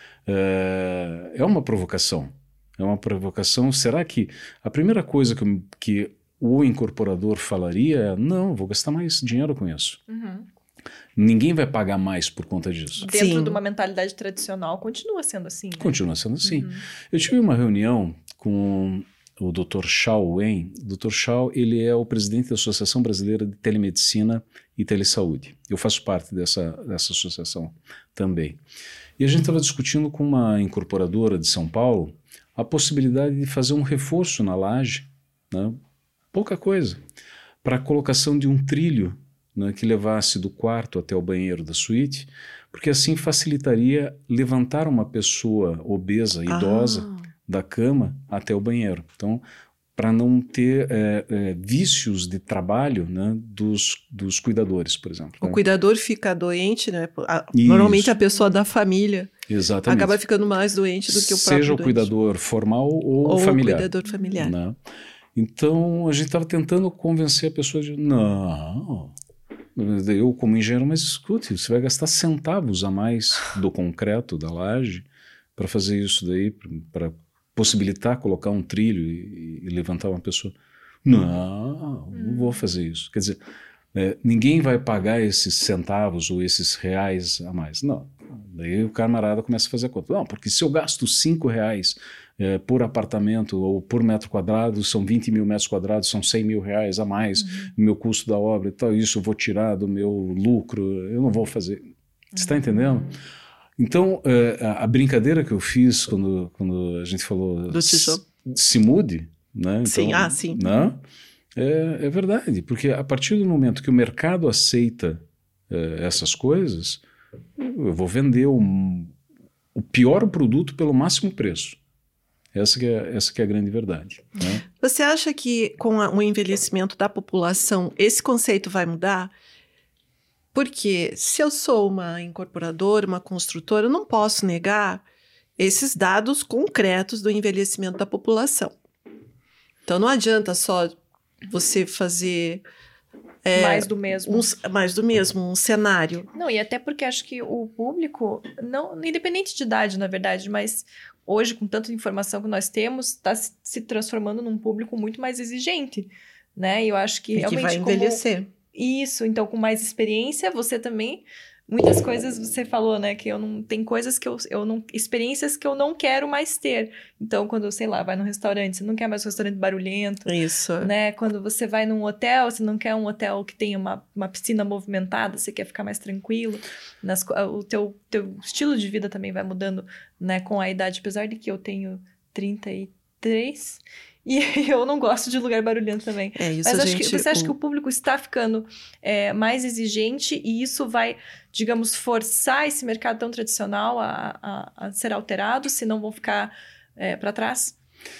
É, é uma provocação. É uma provocação. Será que a primeira coisa que, que o incorporador falaria é: não, vou gastar mais dinheiro com isso. Uhum. Ninguém vai pagar mais por conta disso. Dentro Sim. de uma mentalidade tradicional, continua sendo assim. Né? Continua sendo assim. Uhum. Eu tive uma reunião com o doutor Shao Wen. O doutor Shao, ele é o presidente da Associação Brasileira de Telemedicina e Telesaúde. Eu faço parte dessa, dessa associação também. E a gente estava discutindo com uma incorporadora de São Paulo a possibilidade de fazer um reforço na laje, né? Pouca coisa, para a colocação de um trilho, né, que levasse do quarto até o banheiro da suíte, porque assim facilitaria levantar uma pessoa obesa, idosa, Ah. da cama até o banheiro. Então, para não ter é, é, vícios de trabalho, né, dos, dos cuidadores, por exemplo. O né? cuidador fica doente, né? A- Isso. Normalmente a pessoa da família Exatamente. acaba ficando mais doente do que o próprio Seja o doente. cuidador formal ou, Ou familiar. o cuidador familiar. Né? Então, a gente estava tentando convencer a pessoa de, não, eu como engenheiro, mas escute, você vai gastar centavos a mais do concreto, da laje, para fazer isso daí, para possibilitar colocar um trilho e, e levantar uma pessoa. Não, não vou fazer isso. Quer dizer, é, ninguém vai pagar esses centavos ou esses reais a mais. Não. Daí o camarada começa a fazer a conta. Não, porque se eu gasto cinco reais é, por apartamento ou por metro quadrado, são vinte mil metros quadrados, são cem mil reais a mais Uhum. no meu custo da obra e tal, isso eu vou tirar do meu lucro, eu não vou fazer. Você está entendendo? Então, é, a, a brincadeira que eu fiz quando, quando a gente falou Do tijolo. se mude, né? Então, Sim, ah, sim. Né? É, é verdade, porque a partir do momento que o mercado aceita é, essas coisas, eu vou vender o, o pior produto pelo máximo preço. Essa que é, essa que é a grande verdade. Né? Você acha que com a- o envelhecimento da população esse conceito vai mudar? Porque se eu sou uma incorporadora, uma construtora, eu não posso negar esses dados concretos do envelhecimento da população. Então não adianta só você fazer é, Mais do mesmo. um, c- mais do mesmo, um cenário. Não, e até porque acho que o público, não, independente de idade, na verdade, mas hoje, com tanta informação que nós temos, está se se transformando num público muito mais exigente, né? E eu acho que E que realmente vai como- envelhecer. Isso, então com mais experiência, você também... Muitas coisas você falou, né? Que eu não... Tem coisas que eu, eu não... Experiências que eu não quero mais ter. Então, quando, sei lá, vai num restaurante, você não quer mais um restaurante barulhento, Isso. né? Quando você vai num hotel, você não quer um hotel que tenha uma, uma piscina movimentada, você quer ficar mais tranquilo. Nas, co- o teu, teu estilo de vida também vai mudando, né? Com a idade, apesar de que eu tenho trinta e três e eu não gosto de lugar barulhento também. É isso, Mas a acho gente, que, você acha o- que o público está ficando é, mais exigente e isso vai, digamos, forçar esse mercado tão tradicional a, a, a ser alterado, senão vão ficar é, para trás?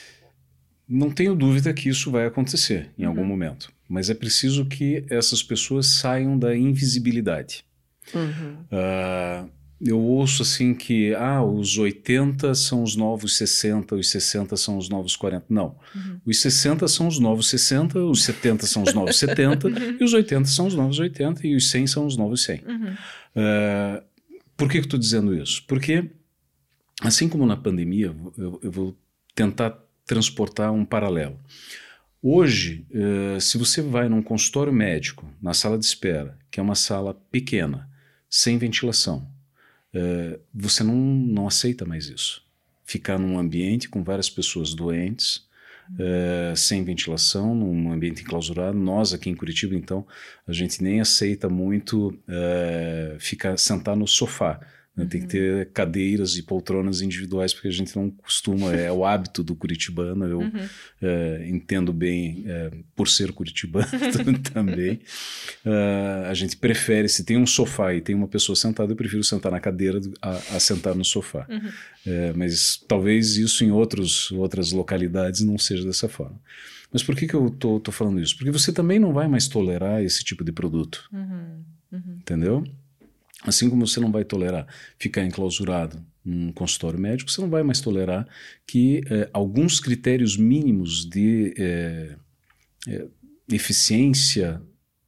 Não tenho dúvida que isso vai acontecer em Uhum. algum momento, mas é preciso que essas pessoas saiam da invisibilidade. Uhum. Ah, eu ouço assim que ah, os oitenta são os novos sessenta, os sessenta são os novos quarenta. Não. Uhum. Os sessenta são os novos sessenta, os setenta são os novos setenta, e os oitenta são os novos oitenta, e os cem são os novos cem. Uhum. Ah, por que eu estou dizendo isso? Porque, assim como na pandemia, eu, eu vou tentar transportar um paralelo. Hoje, eh, se você vai num consultório médico, na sala de espera, que é uma sala pequena, sem ventilação, eh, você não, não aceita mais isso. Ficar num ambiente com várias pessoas doentes, eh, sem ventilação, num ambiente enclausurado. Nós aqui em Curitiba, então, a gente nem aceita muito eh, ficar, sentar no sofá. Né? Tem que ter cadeiras e poltronas individuais, porque a gente não costuma, é o hábito do curitibano, eu uhum. é, entendo bem, é, por ser curitibano também, uh, a gente prefere, se tem um sofá e tem uma pessoa sentada, eu prefiro sentar na cadeira a, a sentar no sofá. Uhum. É, mas talvez isso em outros, outras localidades não seja dessa forma. Mas por que, que eu tô, tô falando isso? Porque você também não vai mais tolerar esse tipo de produto. Uhum. Uhum. Entendeu? Assim como você não vai tolerar ficar enclausurado num consultório médico, você não vai mais tolerar que eh, alguns critérios mínimos de eh, eh, eficiência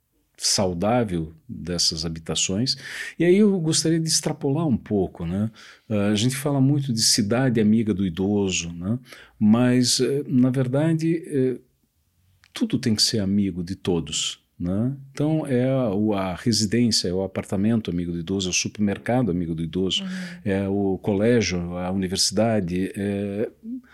saudável dessas habitações. E aí eu gostaria de extrapolar um pouco, né? Uh, a gente fala muito de cidade amiga do idoso, né? Mas, uh, na verdade, uh, tudo tem que ser amigo de todos. Né? Então é a, a residência, é o apartamento amigo do idoso, é o supermercado amigo do idoso, uhum. é o colégio, a universidade, é,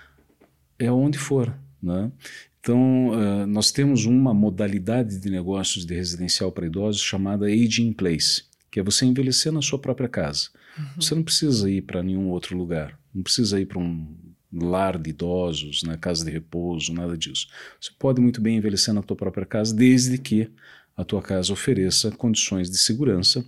é onde for. Né? Então uh, nós temos uma modalidade de negócios de residencial para idosos chamada Aging in Place, que é você envelhecer na sua própria casa. Uhum. Você não precisa ir para nenhum outro lugar, não precisa ir para um lar de idosos, né, casa de repouso, nada disso. Você pode muito bem envelhecer na tua própria casa, desde que a tua casa ofereça condições de segurança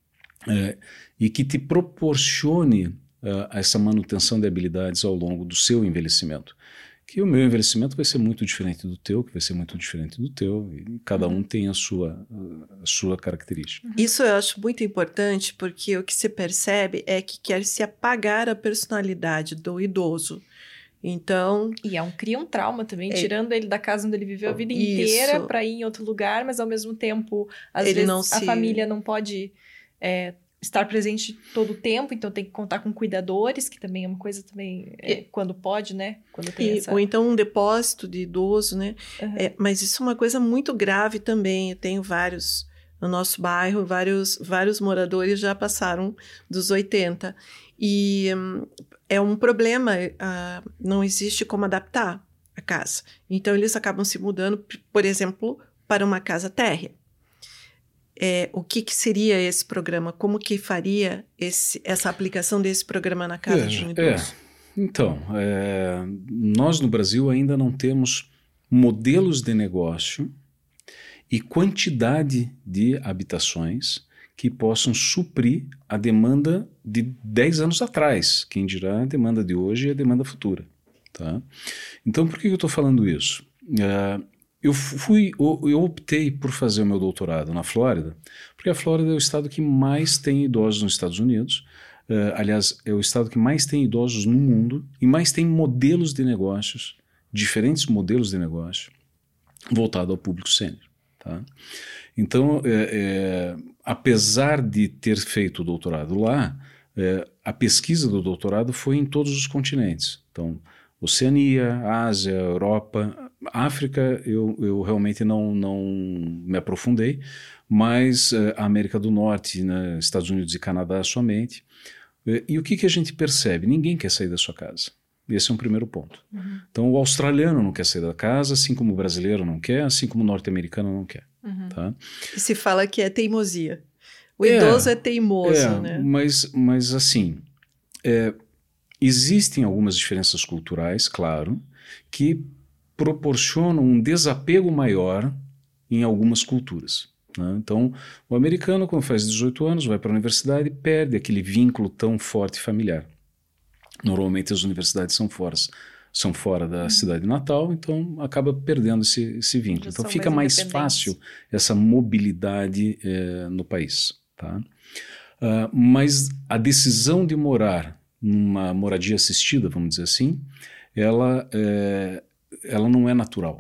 é, e que te proporcione uh, essa manutenção de habilidades ao longo do seu envelhecimento. Que o meu envelhecimento vai ser muito diferente do teu, que vai ser muito diferente do teu, e cada um tem a sua, a sua característica. Isso eu acho muito importante, porque o que se percebe é que quer se apagar a personalidade do idoso. Então... E é um, cria um trauma também, é, tirando ele da casa onde ele viveu a vida inteira para ir em outro lugar, mas ao mesmo tempo, às ele vezes, não se... a família não pode... É, estar presente todo o tempo, então tem que contar com cuidadores, que também é uma coisa também, é, e, quando pode, né? Quando tem e, essa... Ou então um depósito de idoso, né? Uhum. É, mas isso é uma coisa muito grave também. Eu tenho vários, no nosso bairro, vários, vários moradores já passaram dos oitenta. E hum, é um problema, uh, não existe como adaptar a casa. Então eles acabam se mudando, por exemplo, para uma casa térrea. É, o que, que seria esse programa? Como que faria esse, essa aplicação desse programa na casa é, de um idoso? É. Então, é, nós no Brasil ainda não temos modelos de negócio e quantidade de habitações que possam suprir a demanda de dez anos atrás, quem dirá a demanda de hoje e a demanda futura. Tá? Então, por que eu estou falando isso? É, Eu, fui, eu optei por fazer o meu doutorado na Flórida, porque a Flórida é o estado que mais tem idosos nos Estados Unidos. Uh, aliás, é o estado que mais tem idosos no mundo e mais tem modelos de negócios, diferentes modelos de negócio, voltado ao público sênior. Tá? Então, é, é, apesar de ter feito o doutorado lá, é, a pesquisa do doutorado foi em todos os continentes. Então, Oceania, Ásia, Europa, África eu, eu realmente não, não me aprofundei, mas uh, a América do Norte, né, Estados Unidos e Canadá somente. Uh, e o que, que a gente percebe? Ninguém quer sair da sua casa. Esse é um primeiro ponto. Uhum. Então o australiano não quer sair da casa, assim como o brasileiro não quer, assim como o norte-americano não quer. Uhum. Tá? E se fala que é teimosia. O é, idoso é teimoso, é, né? Mas, mas assim... É, existem algumas diferenças culturais, claro, que proporcionam um desapego maior em algumas culturas. Né? Então, o americano, quando faz dezoito anos, vai para a universidade e perde aquele vínculo tão forte familiar. Normalmente as universidades são fora, são fora da uhum. cidade natal, então acaba perdendo esse, esse vínculo. Então fica mais, mais fácil essa mobilidade eh, no país. Tá? Uh, mas a decisão de morar numa moradia assistida, vamos dizer assim, ela, é, ela não é natural.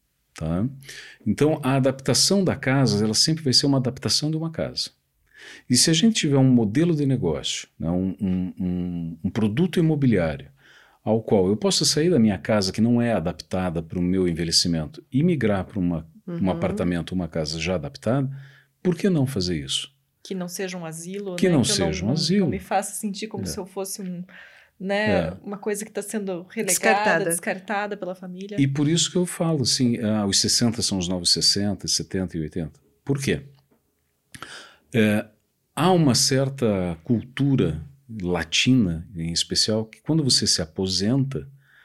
Tá? Então, a adaptação da casa, ela sempre vai ser uma adaptação de uma casa. E se a gente tiver um modelo de negócio, né, um, um, um, um produto imobiliário, ao qual eu possa sair da minha casa que não é adaptada para o meu envelhecimento e migrar para uma, uhum. um apartamento, uma casa já adaptada, por que não fazer isso? Que não seja um asilo, que né? não que seja não, um asilo. Não me faça sentir como é. se eu fosse um, né? É. uma coisa que está sendo relegada, descartada. descartada pela família. E por isso que eu falo assim, ah, os sessenta são os novos sessenta, setenta e oitenta. Por quê? É, há uma certa cultura latina em especial, que quando você se aposenta,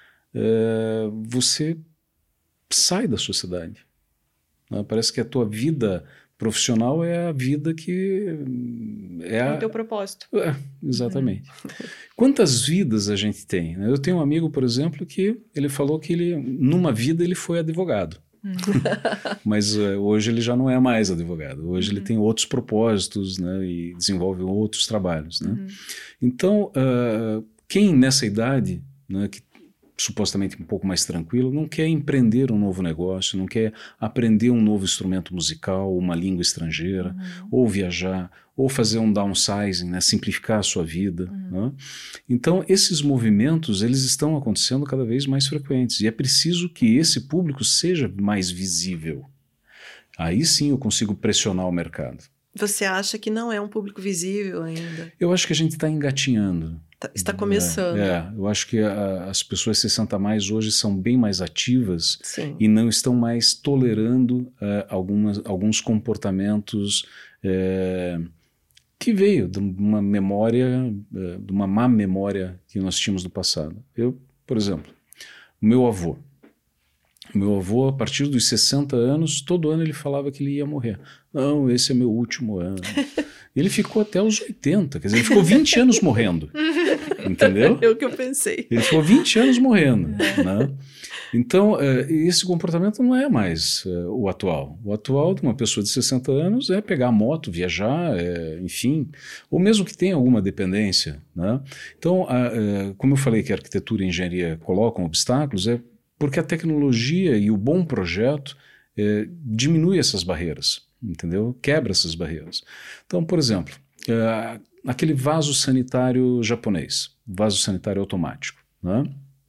é, você sai da sociedade. Né? Parece que a tua vida profissional é a vida que é, É a... o teu propósito. É, exatamente. Uhum. Quantas vidas a gente tem? Eu tenho um amigo, por exemplo, que ele falou que ele, numa vida ele foi advogado. Uhum. Mas uh, hoje ele já não é mais advogado. Hoje uhum. ele tem outros propósitos, né, e desenvolve outros trabalhos. Né? Uhum. Então, uh, quem nessa idade, né, que supostamente um pouco mais tranquilo, não quer empreender um novo negócio, não quer aprender um novo instrumento musical, uma língua estrangeira, uhum. ou viajar, ou fazer um downsizing, né, simplificar a sua vida. Uhum. Né? Então, esses movimentos, eles estão acontecendo cada vez mais frequentes, e é preciso que esse público seja mais visível. Aí sim eu consigo pressionar o mercado. Você acha que não é um público visível ainda? Eu acho que a gente está engatinhando. Está começando. É, é, eu acho que a, as pessoas sessenta a mais hoje são bem mais ativas. Sim. E não estão mais tolerando uh, algumas, alguns comportamentos uh, que veio de uma memória, uh, de uma má memória que nós tínhamos do passado. Eu, por exemplo, o meu avô. O meu avô, a partir dos sessenta anos, todo ano ele falava que ele ia morrer. Não, esse é meu último ano. Ele ficou até os oitenta, quer dizer, ele ficou vinte anos morrendo. Entendeu? É o que eu pensei. Ele ficou vinte anos morrendo. Né? Então, uh, esse comportamento não é mais uh, o atual. O atual de uma pessoa de sessenta anos é pegar a moto, viajar, é, enfim, ou mesmo que tenha alguma dependência. Né? Então, uh, uh, como eu falei que a arquitetura e a engenharia colocam obstáculos, é porque a tecnologia e o bom projeto uh, diminui essas barreiras, entendeu? Quebra essas barreiras. Então, por exemplo, uh, aquele vaso sanitário japonês, vaso sanitário automático, né?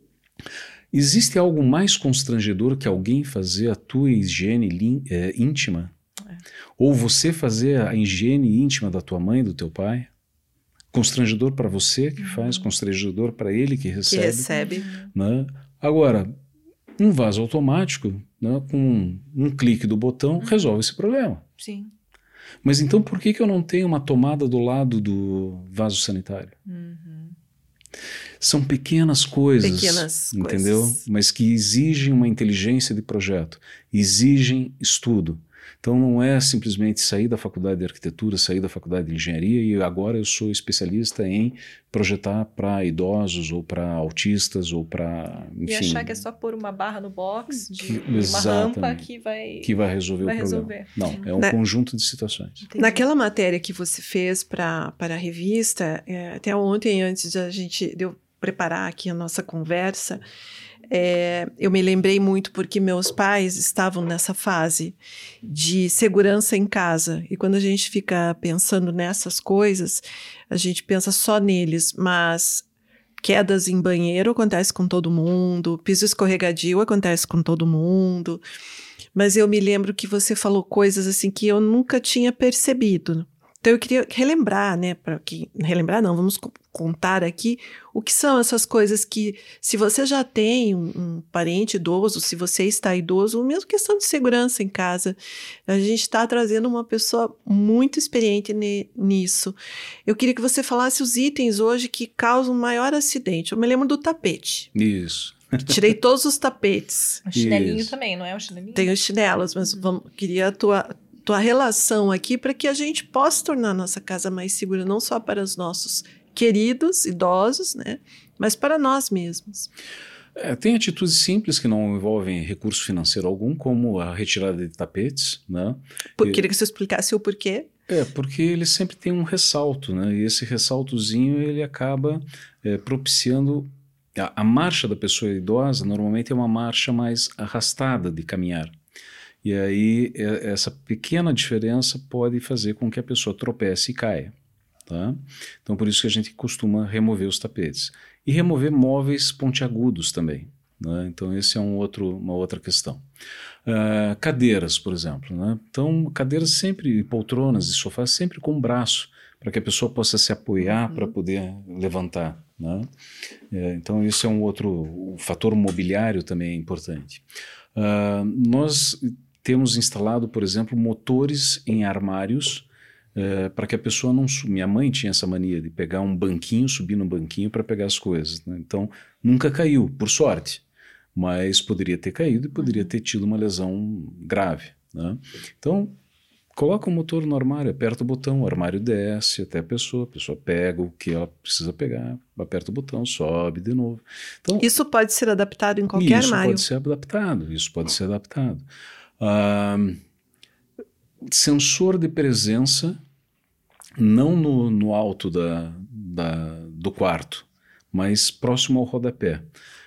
Existe algo mais constrangedor que alguém fazer a tua higiene lim, é, íntima? É. Ou você fazer a higiene íntima da tua mãe, do teu pai? Constrangedor para você que uhum. faz, constrangedor para ele que recebe. Que recebe. Né? Agora, um vaso automático, né, com um, um clique do botão, uhum. resolve esse problema. Sim. Mas então por que, que eu não tenho uma tomada do lado do vaso sanitário? Uhum. São pequenas coisas, pequenas entendeu? Coisas. Mas que exigem uma inteligência de projeto, exigem estudo. Então não é simplesmente sair da faculdade de arquitetura, sair da faculdade de engenharia e agora eu sou especialista em projetar para idosos ou para autistas ou para, enfim. E achar que é só pôr uma barra no box de que, uma rampa que vai, que vai resolver vai o problema. Resolver. Não, é um Na, conjunto de situações. Entendi. Naquela matéria que você fez pra, para a revista, é, até ontem, antes de a gente de eu preparar aqui a nossa conversa, É, eu me lembrei muito porque meus pais estavam nessa fase de segurança em casa. E quando a gente fica pensando nessas coisas, a gente pensa só neles, mas quedas em banheiro acontece com todo mundo, piso escorregadio acontece com todo mundo. Mas eu me lembro que você falou coisas assim que eu nunca tinha percebido. Então eu queria relembrar, né, para que relembrar não, vamos contar aqui o que são essas coisas que, se você já tem um, um parente idoso, se você está idoso, ou mesmo questão de segurança em casa, a gente está trazendo uma pessoa muito experiente ne, nisso. Eu queria que você falasse os itens hoje que causam maior acidente. Eu me lembro do tapete. Isso. Tirei todos os tapetes. O chinelinho Isso. também, não é o chinelinho? Tem os chinelos, mas vamos, queria a tua... tua relação aqui para que a gente possa tornar a nossa casa mais segura, não só para os nossos queridos idosos, né, mas para nós mesmos. É, tem atitudes simples que não envolvem recurso financeiro algum, como a retirada de tapetes, né? Por, e, queria que você explicasse o porquê. É, porque ele sempre tem um ressalto, né? E esse ressaltozinho ele acaba é, propiciando a, a marcha da pessoa idosa. Normalmente é uma marcha mais arrastada de caminhar. E aí essa pequena diferença pode fazer com que a pessoa tropece e caia. Tá? Então por isso que a gente costuma remover os tapetes. E remover móveis pontiagudos também. Né? Então esse é um outro, uma outra questão. Uh, cadeiras, por exemplo. Né? Então cadeiras sempre, poltronas e sofás sempre com braço, para que a pessoa possa se apoiar uhum. para poder levantar. Né? É, então isso é um outro, o fator mobiliário também é importante. Uh, nós temos instalado, por exemplo, motores em armários é, para que a pessoa não... Minha mãe tinha essa mania de pegar um banquinho, subir no banquinho para pegar as coisas, né? Então, nunca caiu, por sorte. Mas poderia ter caído e poderia ter tido uma lesão grave, né? Então, coloca o motor no armário, aperta o botão, o armário desce até a pessoa, a pessoa pega o que ela precisa pegar, aperta o botão, sobe de novo. Então, isso pode ser adaptado em qualquer isso armário? Isso pode ser adaptado, isso pode ser adaptado. Ah, sensor de presença, não no, no alto da, da, do quarto, mas próximo ao rodapé,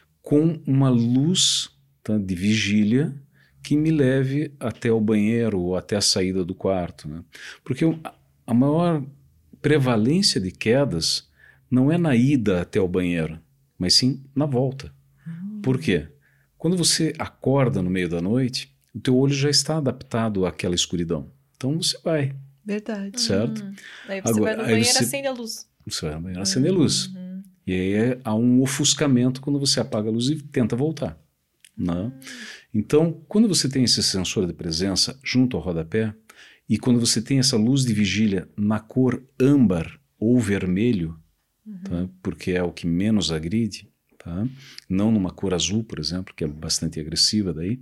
com uma luz, tá, de vigília que me leve até o banheiro ou até a saída do quarto, né? Porque a maior prevalência de quedas não é na ida até o banheiro, mas sim na volta. Uhum. Por quê? Quando você acorda no meio da noite, o teu olho já está adaptado àquela escuridão. Então você vai. Verdade. Certo? Uhum. Aí você Agora, vai no banheiro e você, acende a luz. Você vai no banheiro e acende a luz. Uhum. E aí é, há um ofuscamento quando você apaga a luz e tenta voltar. Né? Uhum. Então, quando você tem esse sensor de presença junto ao rodapé, e quando você tem essa luz de vigília na cor âmbar ou vermelho, uhum. tá? Porque é o que menos agride, tá? Não numa cor azul, por exemplo, que é bastante agressiva daí,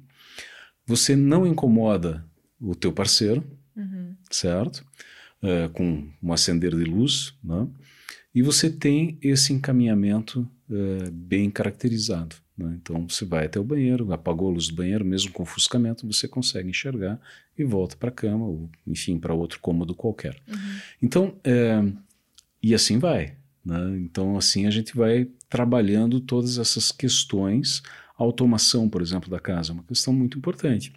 você não incomoda o teu parceiro, uhum. certo? Uh, com um acender de luz, né? E você tem esse encaminhamento uh, bem caracterizado, né? Então você vai até o banheiro, apagou a luz do banheiro, mesmo com ofuscamento, você consegue enxergar e volta para a cama, ou enfim, para outro cômodo qualquer. Uhum. Então, é, e assim vai, né? Então assim a gente vai trabalhando todas essas questões. A automação, por exemplo, da casa é uma questão muito importante.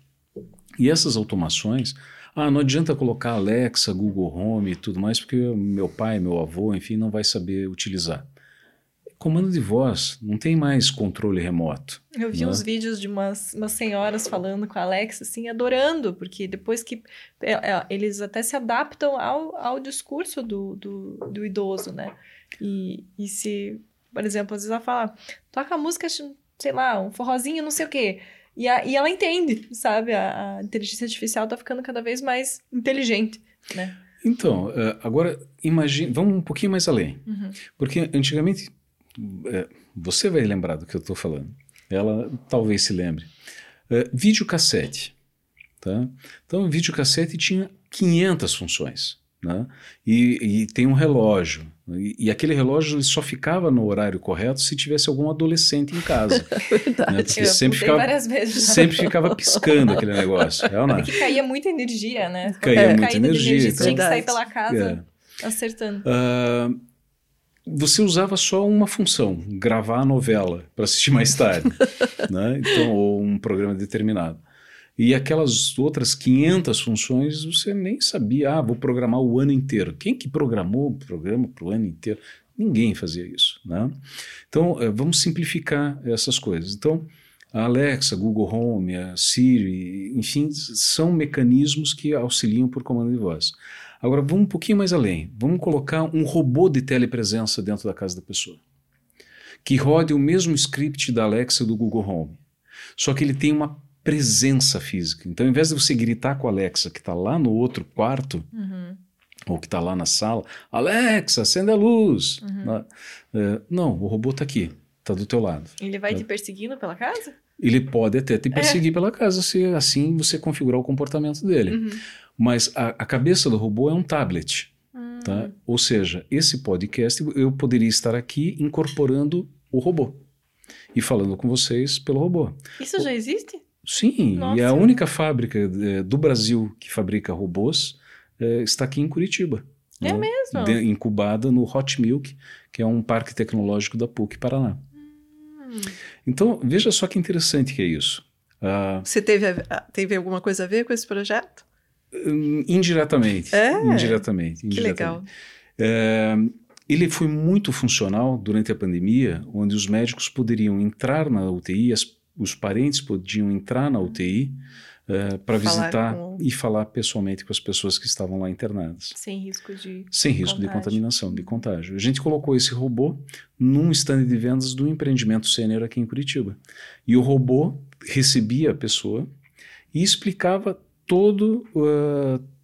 E essas automações... Ah, não adianta colocar Alexa, Google Home e tudo mais, porque meu pai, meu avô, enfim, não vai saber utilizar. Comando de voz, não tem mais controle remoto. Eu vi, né, uns vídeos de umas, umas senhoras falando com a Alexa, assim, adorando, porque depois que... É, é, eles até se adaptam ao, ao discurso do, do, do idoso, né? E, e se, por exemplo, às vezes ela fala, toca a música, sei lá, um forrozinho, não sei o quê. E, a, e ela entende, sabe? A, a inteligência artificial está ficando cada vez mais inteligente, né? Então, agora, imagine, vamos um pouquinho mais além. Uhum. Porque antigamente, você vai lembrar do que eu estou falando. Ela talvez se lembre. Videocassete. Tá? Então, o videocassete tinha quinhentas funções. Né? E, e tem um relógio. E, e aquele relógio ele só ficava no horário correto se tivesse algum adolescente em casa. Verdade. Né? Porque eu sempre ficava, várias vezes. sempre ficava piscando aquele negócio. É ou não? Porque caía muita energia, né? Caía é, muita energia. energia Então, tinha que sair pela casa é. acertando. Uh, você usava só uma função, gravar a novela para assistir mais tarde. Né? Então, ou um programa determinado. E aquelas outras quinhentas funções você nem sabia, ah, vou programar o ano inteiro. Quem que programou o programa para o ano inteiro? Ninguém fazia isso. Né? Então, vamos simplificar essas coisas. Então, a Alexa, Google Home, a Siri, enfim, são mecanismos que auxiliam por comando de voz. Agora, vamos um pouquinho mais além. Vamos colocar um robô de telepresença dentro da casa da pessoa, que rode o mesmo script da Alexa e do Google Home, só que ele tem uma presença física. Então, ao invés de você gritar com a Alexa, que está lá no outro quarto, uhum. ou que está lá na sala, Alexa, acende a luz. Uhum. Uh, não, o robô está aqui, está do teu lado. Ele vai uh, te perseguindo pela casa? Ele pode até te perseguir é. pela casa, se assim você configurar o comportamento dele. Uhum. Mas a, a cabeça do robô é um tablet. Uhum. Tá? Ou seja, esse podcast eu poderia estar aqui incorporando o robô e falando com vocês pelo robô. Isso já existe? Sim, Nossa. E a única fábrica é, do Brasil que fabrica robôs é, está aqui em Curitiba. É né? mesmo? De, incubada no Hot Milk, que é um parque tecnológico da P U C Paraná. Hum. Então, veja só que interessante que é isso. Ah, Você teve, a, teve alguma coisa a ver com esse projeto? Indiretamente. É? Indiretamente. indiretamente. Que legal. É, ele foi muito funcional durante a pandemia, onde os médicos poderiam entrar na U T I, as os parentes podiam entrar na U T I uh, para visitar com... e falar pessoalmente com as pessoas que estavam lá internadas. Sem risco de Sem risco contágio. de contaminação, de contágio. A gente colocou esse robô num stand de vendas do empreendimento sênior aqui em Curitiba. E o robô recebia a pessoa e explicava todo, uh,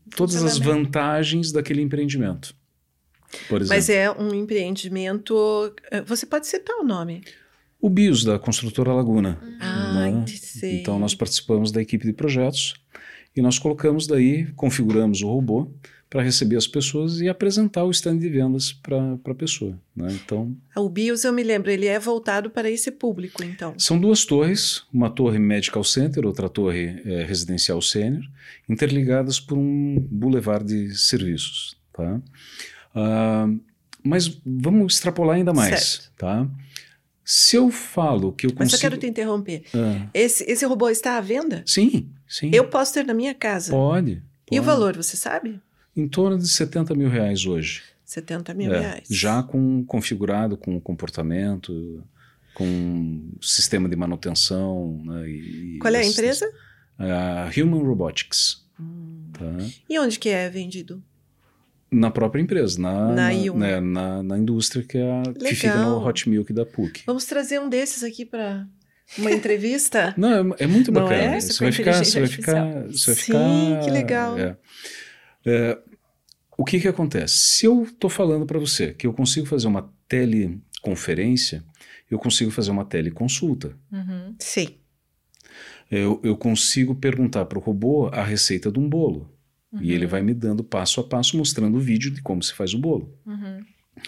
todas as vantagens daquele empreendimento. Por exemplo. Mas é um empreendimento... Você pode citar o nome? O BIOS, da construtora Laguna. Ah, né? sei. Então, nós participamos da equipe de projetos e nós colocamos daí, configuramos o robô para receber as pessoas e apresentar o stand de vendas para a pessoa. Né? Então, o BIOS, eu me lembro, ele é voltado para esse público, então. São duas torres, uma torre Medical Center, outra torre é, residencial sênior, interligadas por um boulevard de serviços. Tá? Uh, mas vamos extrapolar ainda mais. Certo. Tá? Se eu falo que eu consigo... Mas eu quero te interromper. Ah. Esse, esse robô está à venda? Sim, sim. Eu posso ter na minha casa? Pode. E pode. o valor, você sabe? Em torno de setenta mil reais hoje. setenta mil É, reais. já com, configurado com comportamento, com sistema de manutenção. Né, e, Qual é a assistência. empresa? A Human Robotics. Hum. Tá? E onde que é vendido? Na própria empresa, na, Na na, Human. né, na, na indústria que, é a, que fica no Hot Milk da P U C. Vamos trazer um desses aqui para uma entrevista? Não, é, é muito Não bacana. é? Você vai ficar, você vai ficar, você vai Sim, ficar. que legal. É. É, o que que acontece? Se eu estou falando para você que eu consigo fazer uma teleconferência, eu consigo fazer uma teleconsulta. Uhum. Sim. Eu, eu consigo perguntar para o robô a receita de um bolo. Uhum. E ele vai me dando passo a passo, mostrando o vídeo de como se faz o bolo. Uhum.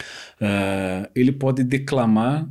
Uh, ele pode declamar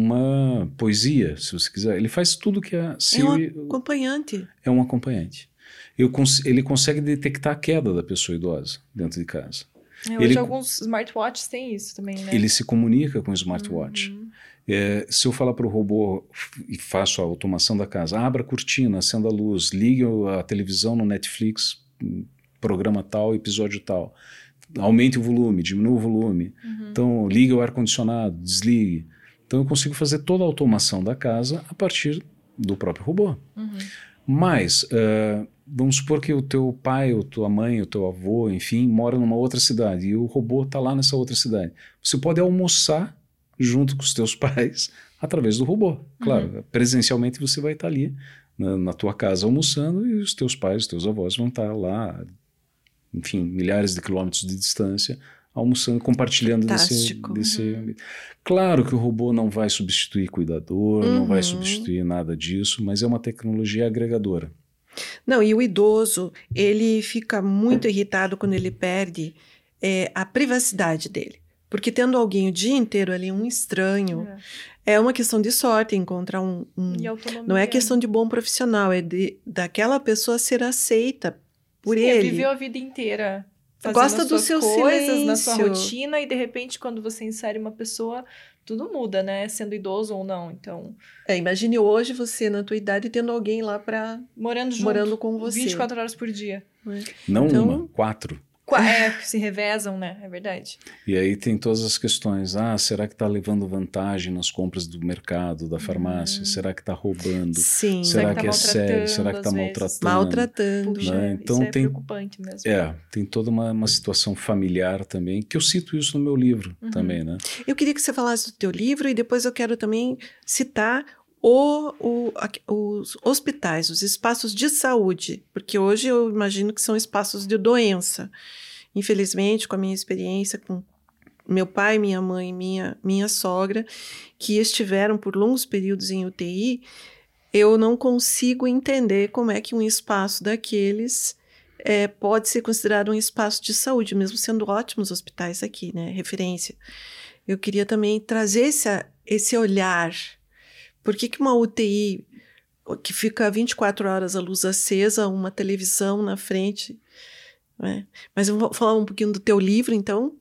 uma poesia, se você quiser. Ele faz tudo que a Siri... É um acompanhante. É um acompanhante. Eu cons ele consegue detectar a queda da pessoa idosa dentro de casa. É, hoje ele, alguns smartwatches têm isso também, né? Ele se comunica com o smartwatch. Uhum. É, se eu falar para o robô e faço a automação da casa, abra a cortina, acenda a luz, ligue a televisão no Netflix, programa tal, episódio tal, aumente o volume, diminua o volume, Uhum. então ligue o ar-condicionado, desligue. Então eu consigo fazer toda a automação da casa a partir do próprio robô. Uhum. Mas, uh, vamos supor que o teu pai, ou tua mãe, o teu avô, enfim, mora numa outra cidade e o robô está lá nessa outra cidade. Você pode almoçar junto com os teus pais através do robô. Claro, uhum. presencialmente você vai estar ali na, na tua casa almoçando e os teus pais, os teus avós vão estar lá, enfim, milhares de quilômetros de distância, almoçando, compartilhando desse, desse uhum. ambiente. Claro que o robô não vai substituir cuidador, uhum. não vai substituir nada disso, mas é uma tecnologia agregadora. Não, e o idoso, ele fica muito irritado quando ele perde é, a privacidade dele. Porque tendo alguém o dia inteiro ali, um estranho, é, é uma questão de sorte encontrar um... um não é questão de bom profissional, é de, daquela pessoa ser aceita por Sim, ele. Ele viveu a vida inteira fazendo gosta as do suas seu coisas, silêncio. na sua rotina, e de repente quando você insere uma pessoa, tudo muda, né? Sendo idoso ou não, então... É, imagine hoje você, na tua idade, tendo alguém lá para morando junto, morando com você. vinte e quatro horas por dia. Não então, uma, quatro. É, se revezam, né? É verdade. E aí tem todas as questões. Ah, será que está levando vantagem nas compras do mercado, da farmácia? Hum. Será que está roubando? Sim. Será, será que, que tá é sério? Será que está maltratando? Maltratando. Puxa, né? Então isso é tem, preocupante mesmo. É, tem toda uma, uma situação familiar também, que eu cito isso no meu livro uhum. também, né? Eu queria que você falasse do teu livro e depois eu quero também citar O, o, os hospitais, os espaços de saúde, porque hoje eu imagino que são espaços de doença. Infelizmente, com a minha experiência com meu pai, minha mãe, minha, minha sogra, que estiveram por longos períodos em U T I, eu não consigo entender como é que um espaço daqueles é, pode ser considerado um espaço de saúde, mesmo sendo ótimos hospitais aqui, né? Referência. Eu queria também trazer esse, esse olhar. Por que que uma U T I que fica vinte e quatro horas a luz acesa, uma televisão na frente, né? Mas eu vou falar um pouquinho do teu livro, então.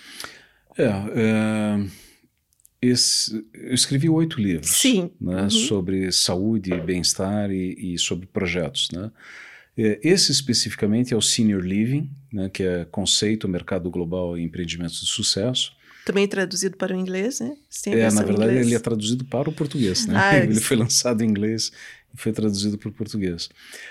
É, é esse, eu escrevi oito livros. Sim. Né, uhum. sobre saúde, bem-estar e, e sobre projetos, né? Esse especificamente é o Senior Living, né, que é conceito, mercado global e empreendimentos de sucesso. Também traduzido para o inglês, né? É, na verdade, ele é traduzido para o português, né? Ah, ele foi lançado em inglês e foi traduzido para o português.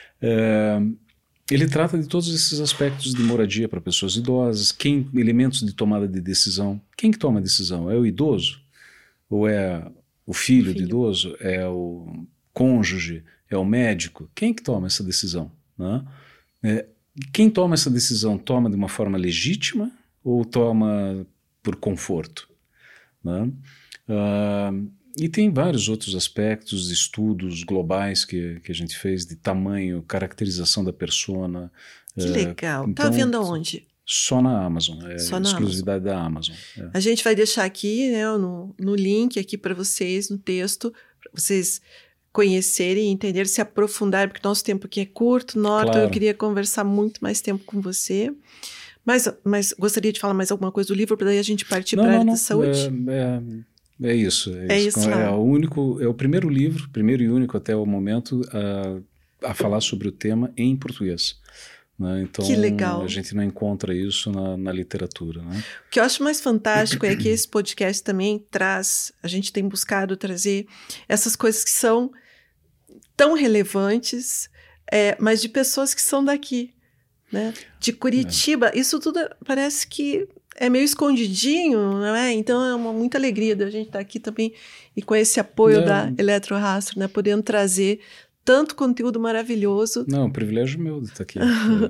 É, ele trata de todos esses aspectos de moradia para pessoas idosas, quem, elementos de tomada de decisão. Quem que toma a decisão? É o idoso? Ou é o filho, o filho. do idoso? É o cônjuge? É o médico? Quem que toma essa decisão? Né? É, quem toma essa decisão toma de uma forma legítima ou toma por conforto? Né? Uh, e tem vários outros aspectos, estudos globais que, que a gente fez de tamanho, caracterização da persona. Que uh, legal. Então, tá vendo aonde? Só na Amazon, é só na exclusividade Amazon. da Amazon. É. A gente vai deixar aqui, né, no, no link aqui para vocês, no texto, para vocês conhecerem, entender, se aprofundar, porque nosso tempo aqui é curto. Norton, claro. Eu queria conversar muito mais tempo com você. Mas, mas gostaria de falar mais alguma coisa do livro, para daí a gente partir para a área da saúde? É, é, é isso. É, é isso. isso é, o único, é o primeiro livro, primeiro e único até o momento, a, a falar sobre o tema em português. Né? Então, que legal. A gente não encontra isso na, na literatura. Né? O que eu acho mais fantástico é que esse podcast também traz, a gente tem buscado trazer essas coisas que são tão relevantes, é, mas de pessoas que são daqui, né? De Curitiba. É. Isso tudo parece que é meio escondidinho, não é? Então é uma muita alegria da gente estar aqui também e com esse apoio é. da Eletrorastro, né? Podendo trazer tanto conteúdo maravilhoso. Não, privilégio meu de estar aqui.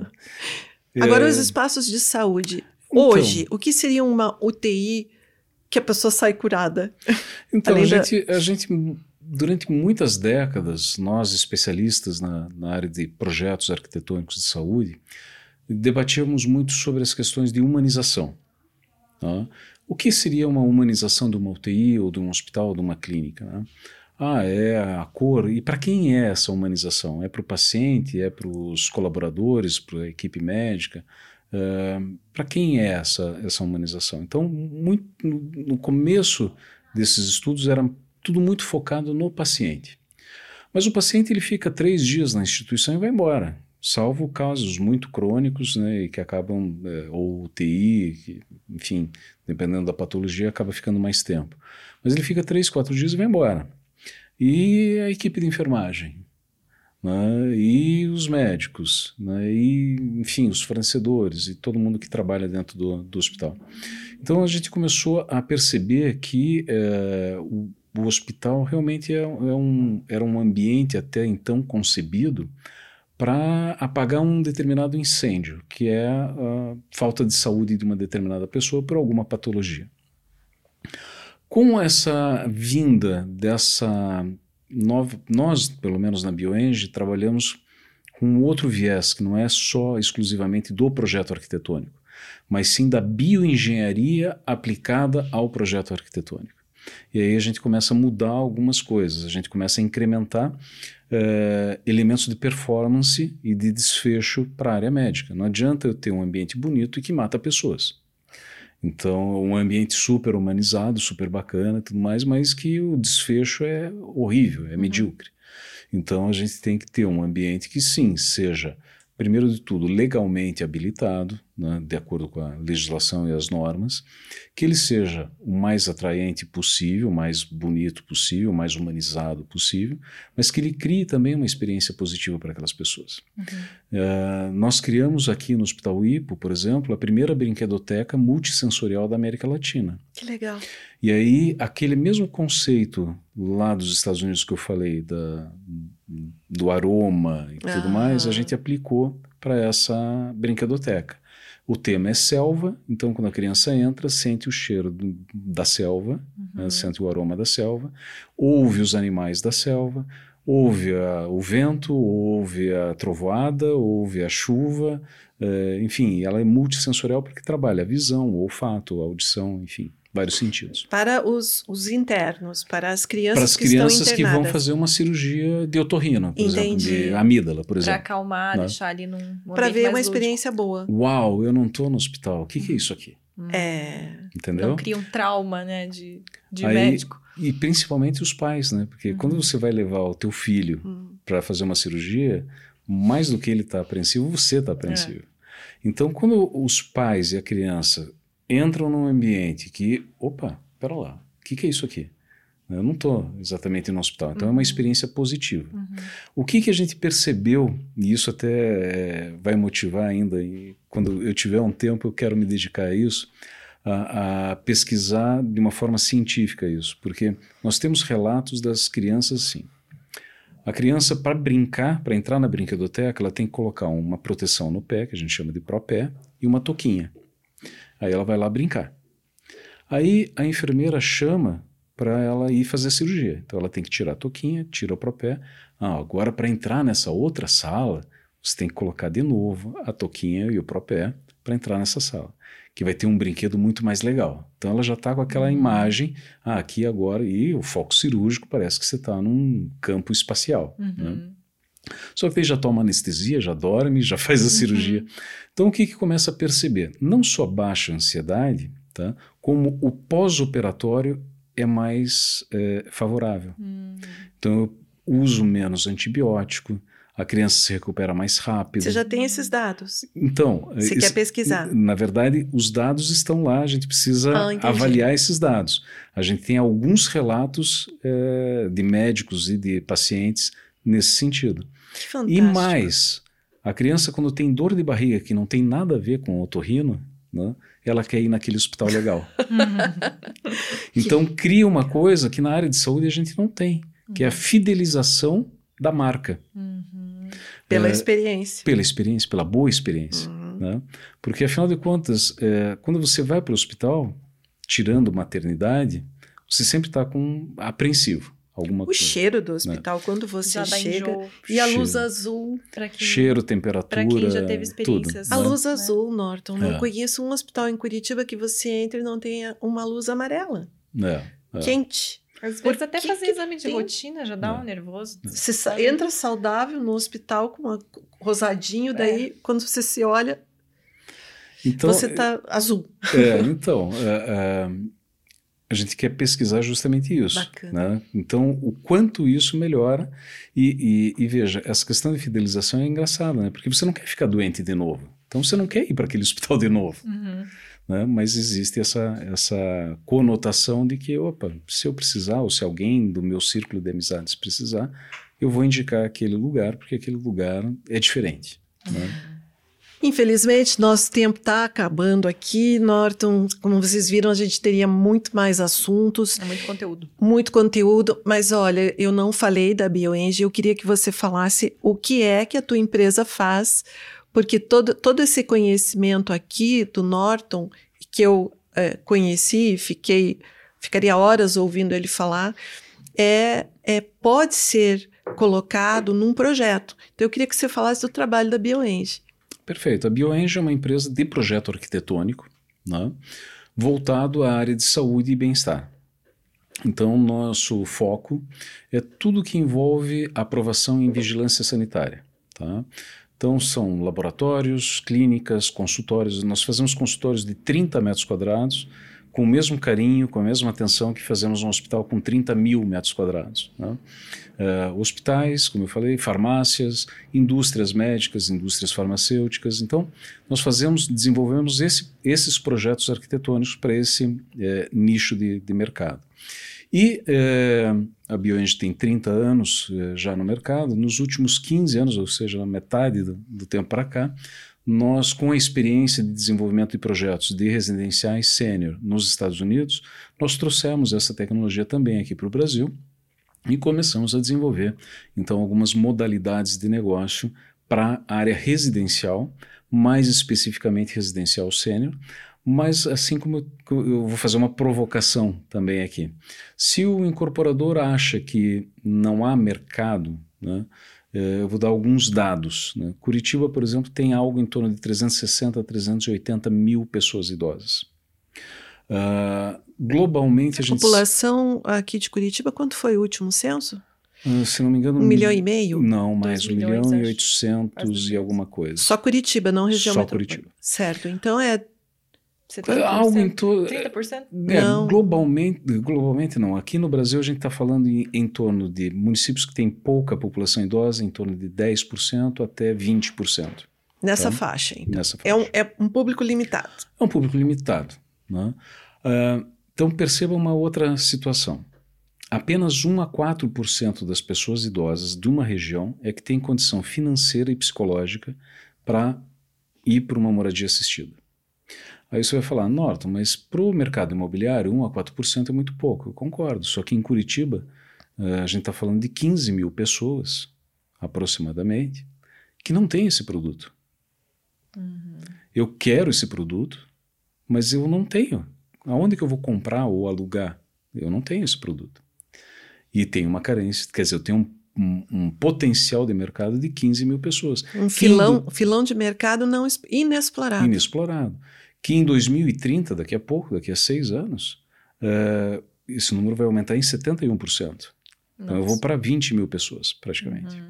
é. Agora, os espaços de saúde. Então, hoje, o que seria uma U T I que a pessoa sai curada? Então, a, da... gente, a gente, durante muitas décadas, nós especialistas na, na área de projetos arquitetônicos de saúde, debatíamos muito sobre as questões de humanização. Tá? O que seria uma humanização de uma U T I, ou de um hospital, ou de uma clínica? Né? Ah, é a cor. E para quem é essa humanização? É para o paciente? É para os colaboradores? Para a equipe médica? Uh, para quem é essa, essa humanização? Então, muito, no, no começo desses estudos era tudo muito focado no paciente. Mas o paciente ele fica três dias na instituição e vai embora, salvo casos muito crônicos, né, e que acabam, é, ou U T I, que, enfim, dependendo da patologia, acaba ficando mais tempo. Mas ele fica três, quatro dias e vai embora. E a equipe de enfermagem, né, e os médicos, né, e, enfim, os fornecedores e todo mundo que trabalha dentro do, do hospital. Então a gente começou a perceber que é, o, o hospital realmente é, é um, era um ambiente até então concebido para apagar um determinado incêndio, que é a falta de saúde de uma determinada pessoa por alguma patologia. Com essa vinda dessa nova... Nós, pelo menos na BioEng, trabalhamos com um outro viés, que não é só exclusivamente do projeto arquitetônico, mas sim da bioengenharia aplicada ao projeto arquitetônico. E aí a gente começa a mudar algumas coisas, a gente começa a incrementar uh, elementos de performance e de desfecho para a área médica. Não adianta eu ter um ambiente bonito e que mata pessoas. Então, um ambiente super humanizado, super bacana e tudo mais, mas que o desfecho é horrível, é uhum. medíocre. Então, a gente tem que ter um ambiente que, sim, seja, primeiro de tudo, legalmente habilitado, né, de acordo com a legislação e as normas, que ele seja o mais atraente possível, o mais bonito possível, o mais humanizado possível, mas que ele crie também uma experiência positiva para aquelas pessoas. Uhum. Uh, nós criamos aqui no Hospital Ipo, por exemplo, a primeira brinquedoteca multissensorial da América Latina. Que legal. E aí, aquele mesmo conceito lá dos Estados Unidos que eu falei, da, do aroma e tudo ah. mais, a gente aplicou para essa brinquedoteca. O tema é selva, então quando a criança entra, sente o cheiro do, da selva, uhum. né, sente o aroma da selva, ouve os animais da selva, ouve a, o vento, ouve a trovoada, ouve a chuva, eh, enfim, ela é multissensorial porque trabalha a visão, o olfato, a audição, enfim, vários sentidos. Para os, os internos, para as crianças, para as que crianças estão que vão fazer uma cirurgia de otorrino, por Entendi. exemplo, de amígdala, por exemplo. Para acalmar, né? deixar ali num um para ver uma lúdico. experiência boa. Uau, eu não estou no hospital, o que, que é isso aqui? Hum. É. Entendeu? Não cria um trauma, né, de, de Aí, médico. E principalmente os pais, né? Porque uhum. quando você vai levar o teu filho uhum. para fazer uma cirurgia, mais do que ele está apreensivo, você está apreensivo. É. Então, quando os pais e a criança entram num ambiente que, opa, pera lá, o que, que é isso aqui? Eu não estou exatamente no hospital, então uhum. é uma experiência positiva. Uhum. O que, que a gente percebeu, e isso até é, vai motivar ainda, e quando eu tiver um tempo eu quero me dedicar a isso, a, a pesquisar de uma forma científica isso, porque nós temos relatos das crianças assim, A criança, para brincar, para entrar na brinquedoteca, ela tem que colocar uma proteção no pé, que a gente chama de pró-pé, e uma touquinha. Aí ela vai lá brincar. Aí a enfermeira chama para ela ir fazer a cirurgia. Então ela tem que tirar a touquinha, tira o pró-pé. Ah, agora para entrar nessa outra sala, você tem que colocar de novo a touquinha e o pró-pé para entrar nessa sala, que vai ter um brinquedo muito mais legal. Então ela já está com aquela imagem, ah, aqui agora, e o foco cirúrgico parece que você está num campo espacial. Uhum. Né? Só que aí já toma anestesia, já dorme, já faz a uhum. cirurgia. Então o que que começa a perceber? Não só baixa a ansiedade, tá? Como o pós-operatório é mais é, favorável. Uhum. Então eu uso menos antibiótico, a criança se recupera mais rápido. Você já tem esses dados? Então... Você esse, quer pesquisar? Na verdade, os dados estão lá, a gente precisa ah, avaliar esses dados. A gente tem alguns relatos é, de médicos e de pacientes nesse sentido. Que fantástico. E mais, a criança quando tem dor de barriga que não tem nada a ver com o otorrino, né, ela quer ir naquele hospital legal. Então cria uma coisa que na área de saúde a gente não tem, que é a fidelização da marca. Uhum. Pela é, experiência. Pela experiência, pela boa experiência. Uhum. Né? Porque, afinal de contas, é, quando você vai para o hospital, tirando maternidade, você sempre está com apreensivo. Alguma o coisa, cheiro do hospital, né? Quando você já chega, enjoo. E a cheiro. luz azul. Pra quem, cheiro, temperatura, pra quem já teve experiências. tudo, a né? luz azul, Norton. É. Eu conheço um hospital em Curitiba que você entra e não tem uma luz amarela. É, é. Quente. Às vezes até que fazer que exame de tem? rotina já dá É. um nervoso. Você sa- entra saudável no hospital com uma rosadinho, daí é. quando você se olha, então, você tá azul. É, então, é, é, a gente quer pesquisar justamente isso. Bacana. Né? Então, o quanto isso melhora. E, e, e veja, essa questão de fidelização é engraçada, né? Porque você não quer ficar doente de novo. Então, você não quer ir para aquele hospital de novo. Uhum. Né? Mas existe essa, essa conotação de que, opa, se eu precisar, ou se alguém do meu círculo de amizades precisar, eu vou indicar aquele lugar, porque aquele lugar é diferente. Uhum. Né? Infelizmente, nosso tempo está acabando aqui, Norton. Como vocês viram, a gente teria muito mais assuntos. É muito conteúdo. Muito conteúdo, mas olha, eu não falei da BioEng, eu queria que você falasse o que é que a tua empresa faz, porque todo, todo esse conhecimento aqui do Norton, que eu é, conheci e fiquei, ficaria horas ouvindo ele falar, é, é, pode ser colocado num projeto. Então eu queria que você falasse do trabalho da BioEng. Perfeito. A BioEng é uma empresa de projeto arquitetônico, né, voltado à área de saúde e bem-estar. Então, nosso foco é tudo que envolve aprovação em vigilância sanitária. Tá? Então, são laboratórios, clínicas, consultórios. Nós fazemos consultórios de trinta metros quadrados, com o mesmo carinho, com a mesma atenção que fazemos um hospital com trinta mil metros quadrados. Né? Uh, hospitais, como eu falei, farmácias, indústrias médicas, indústrias farmacêuticas. Então, nós fazemos, desenvolvemos esse, esses projetos arquitetônicos para esse eh, nicho de, de mercado. E eh, a BioEng tem trinta anos eh, já no mercado. Nos últimos quinze anos, ou seja, na metade do, do tempo para cá, nós, com a experiência de desenvolvimento de projetos de residenciais sênior nos Estados Unidos, nós trouxemos essa tecnologia também aqui para o Brasil e começamos a desenvolver, então, algumas modalidades de negócio para a área residencial, mais especificamente residencial sênior, mas assim como eu, eu vou fazer uma provocação também aqui. Se o incorporador acha que não há mercado, né, eu vou dar alguns dados. Né? Curitiba, por exemplo, tem algo em torno de trezentos e sessenta a trezentos e oitenta mil pessoas idosas. Uh, globalmente a, a gente... população aqui de Curitiba, quanto foi o último censo? Uh, se não me engano... Um um milhão e meio? Não, mais um milhões, milhão e acho. oitocentos e alguma coisa. Só Curitiba, não região Só metropolitana. Curitiba. Certo, então é... setenta por cento? Algo em torno... trinta por cento? É, Não. globalmente, globalmente não. Aqui no Brasil a gente está falando em, em torno de municípios que têm pouca população idosa, em torno de dez por cento até vinte por cento. Nessa Então, faixa, então. Nessa faixa. É um, é um público limitado. É um público limitado. Né? Uh, então perceba uma outra situação. Apenas um a quatro por cento das pessoas idosas de uma região é que tem condição financeira e psicológica para ir para uma moradia assistida. Aí você vai falar, Norton, mas para o mercado imobiliário um a quatro por cento é muito pouco. Eu concordo, só que em Curitiba Uh, a gente está falando de quinze mil pessoas, aproximadamente, que não têm esse produto. Uhum. Eu quero esse produto, mas eu não tenho. Aonde que eu vou comprar ou alugar? Eu não tenho esse produto. E tem uma carência, quer dizer, eu tenho um, um, um potencial de mercado de quinze mil pessoas. Um filão, do... filão de mercado não es- inexplorado. Inexplorado. Que em dois mil e trinta, daqui a pouco, daqui a seis anos, uh, esse número vai aumentar em setenta e um por cento. Então eu vou para vinte mil pessoas, praticamente. Uhum.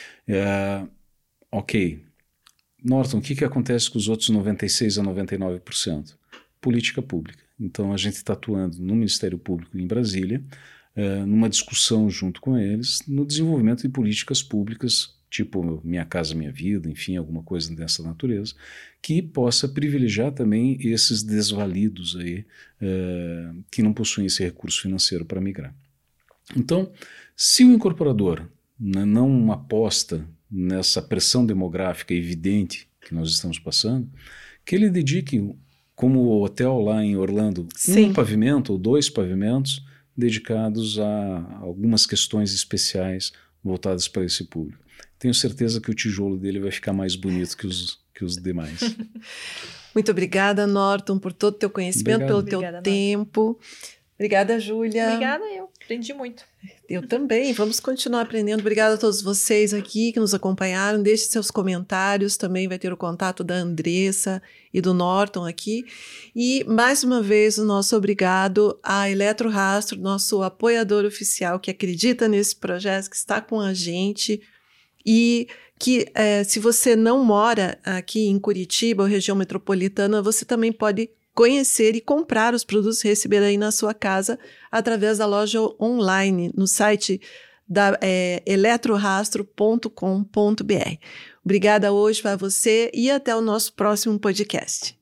Uh, ok. Norton, o que, que acontece com os outros noventa e seis a noventa e nove por cento? Política pública. Então a gente está atuando no Ministério Público em Brasília, uh, numa discussão junto com eles, no desenvolvimento de políticas públicas, tipo Minha Casa Minha Vida, enfim, alguma coisa dessa natureza, que possa privilegiar também esses desvalidos aí, uh, que não possuem esse recurso financeiro para migrar. Então, se o incorporador, né, não aposta nessa pressão demográfica evidente que nós estamos passando, que ele dedique, como o hotel lá em Orlando, Sim. um pavimento ou dois pavimentos dedicados a algumas questões especiais voltadas para esse público. Tenho certeza que o tijolo dele vai ficar mais bonito que os, que os demais. Muito obrigada, Norton, por todo o teu conhecimento, Obrigado. pelo teu Obrigada, tempo. Obrigada, Júlia. Obrigada, eu aprendi muito. Eu também. Vamos continuar aprendendo. Obrigada a todos vocês aqui que nos acompanharam. Deixe seus comentários. Também vai ter o contato da Andressa e do Norton aqui. E, mais uma vez, o nosso obrigado à Eletrorastro, nosso apoiador oficial que acredita nesse projeto, que está com a gente. E que, eh, se você não mora aqui em Curitiba ou região metropolitana, você também pode conhecer e comprar os produtos e receber aí na sua casa através da loja online no site da é, eletrorastro ponto com ponto b r. Obrigada hoje para você e até o nosso próximo podcast.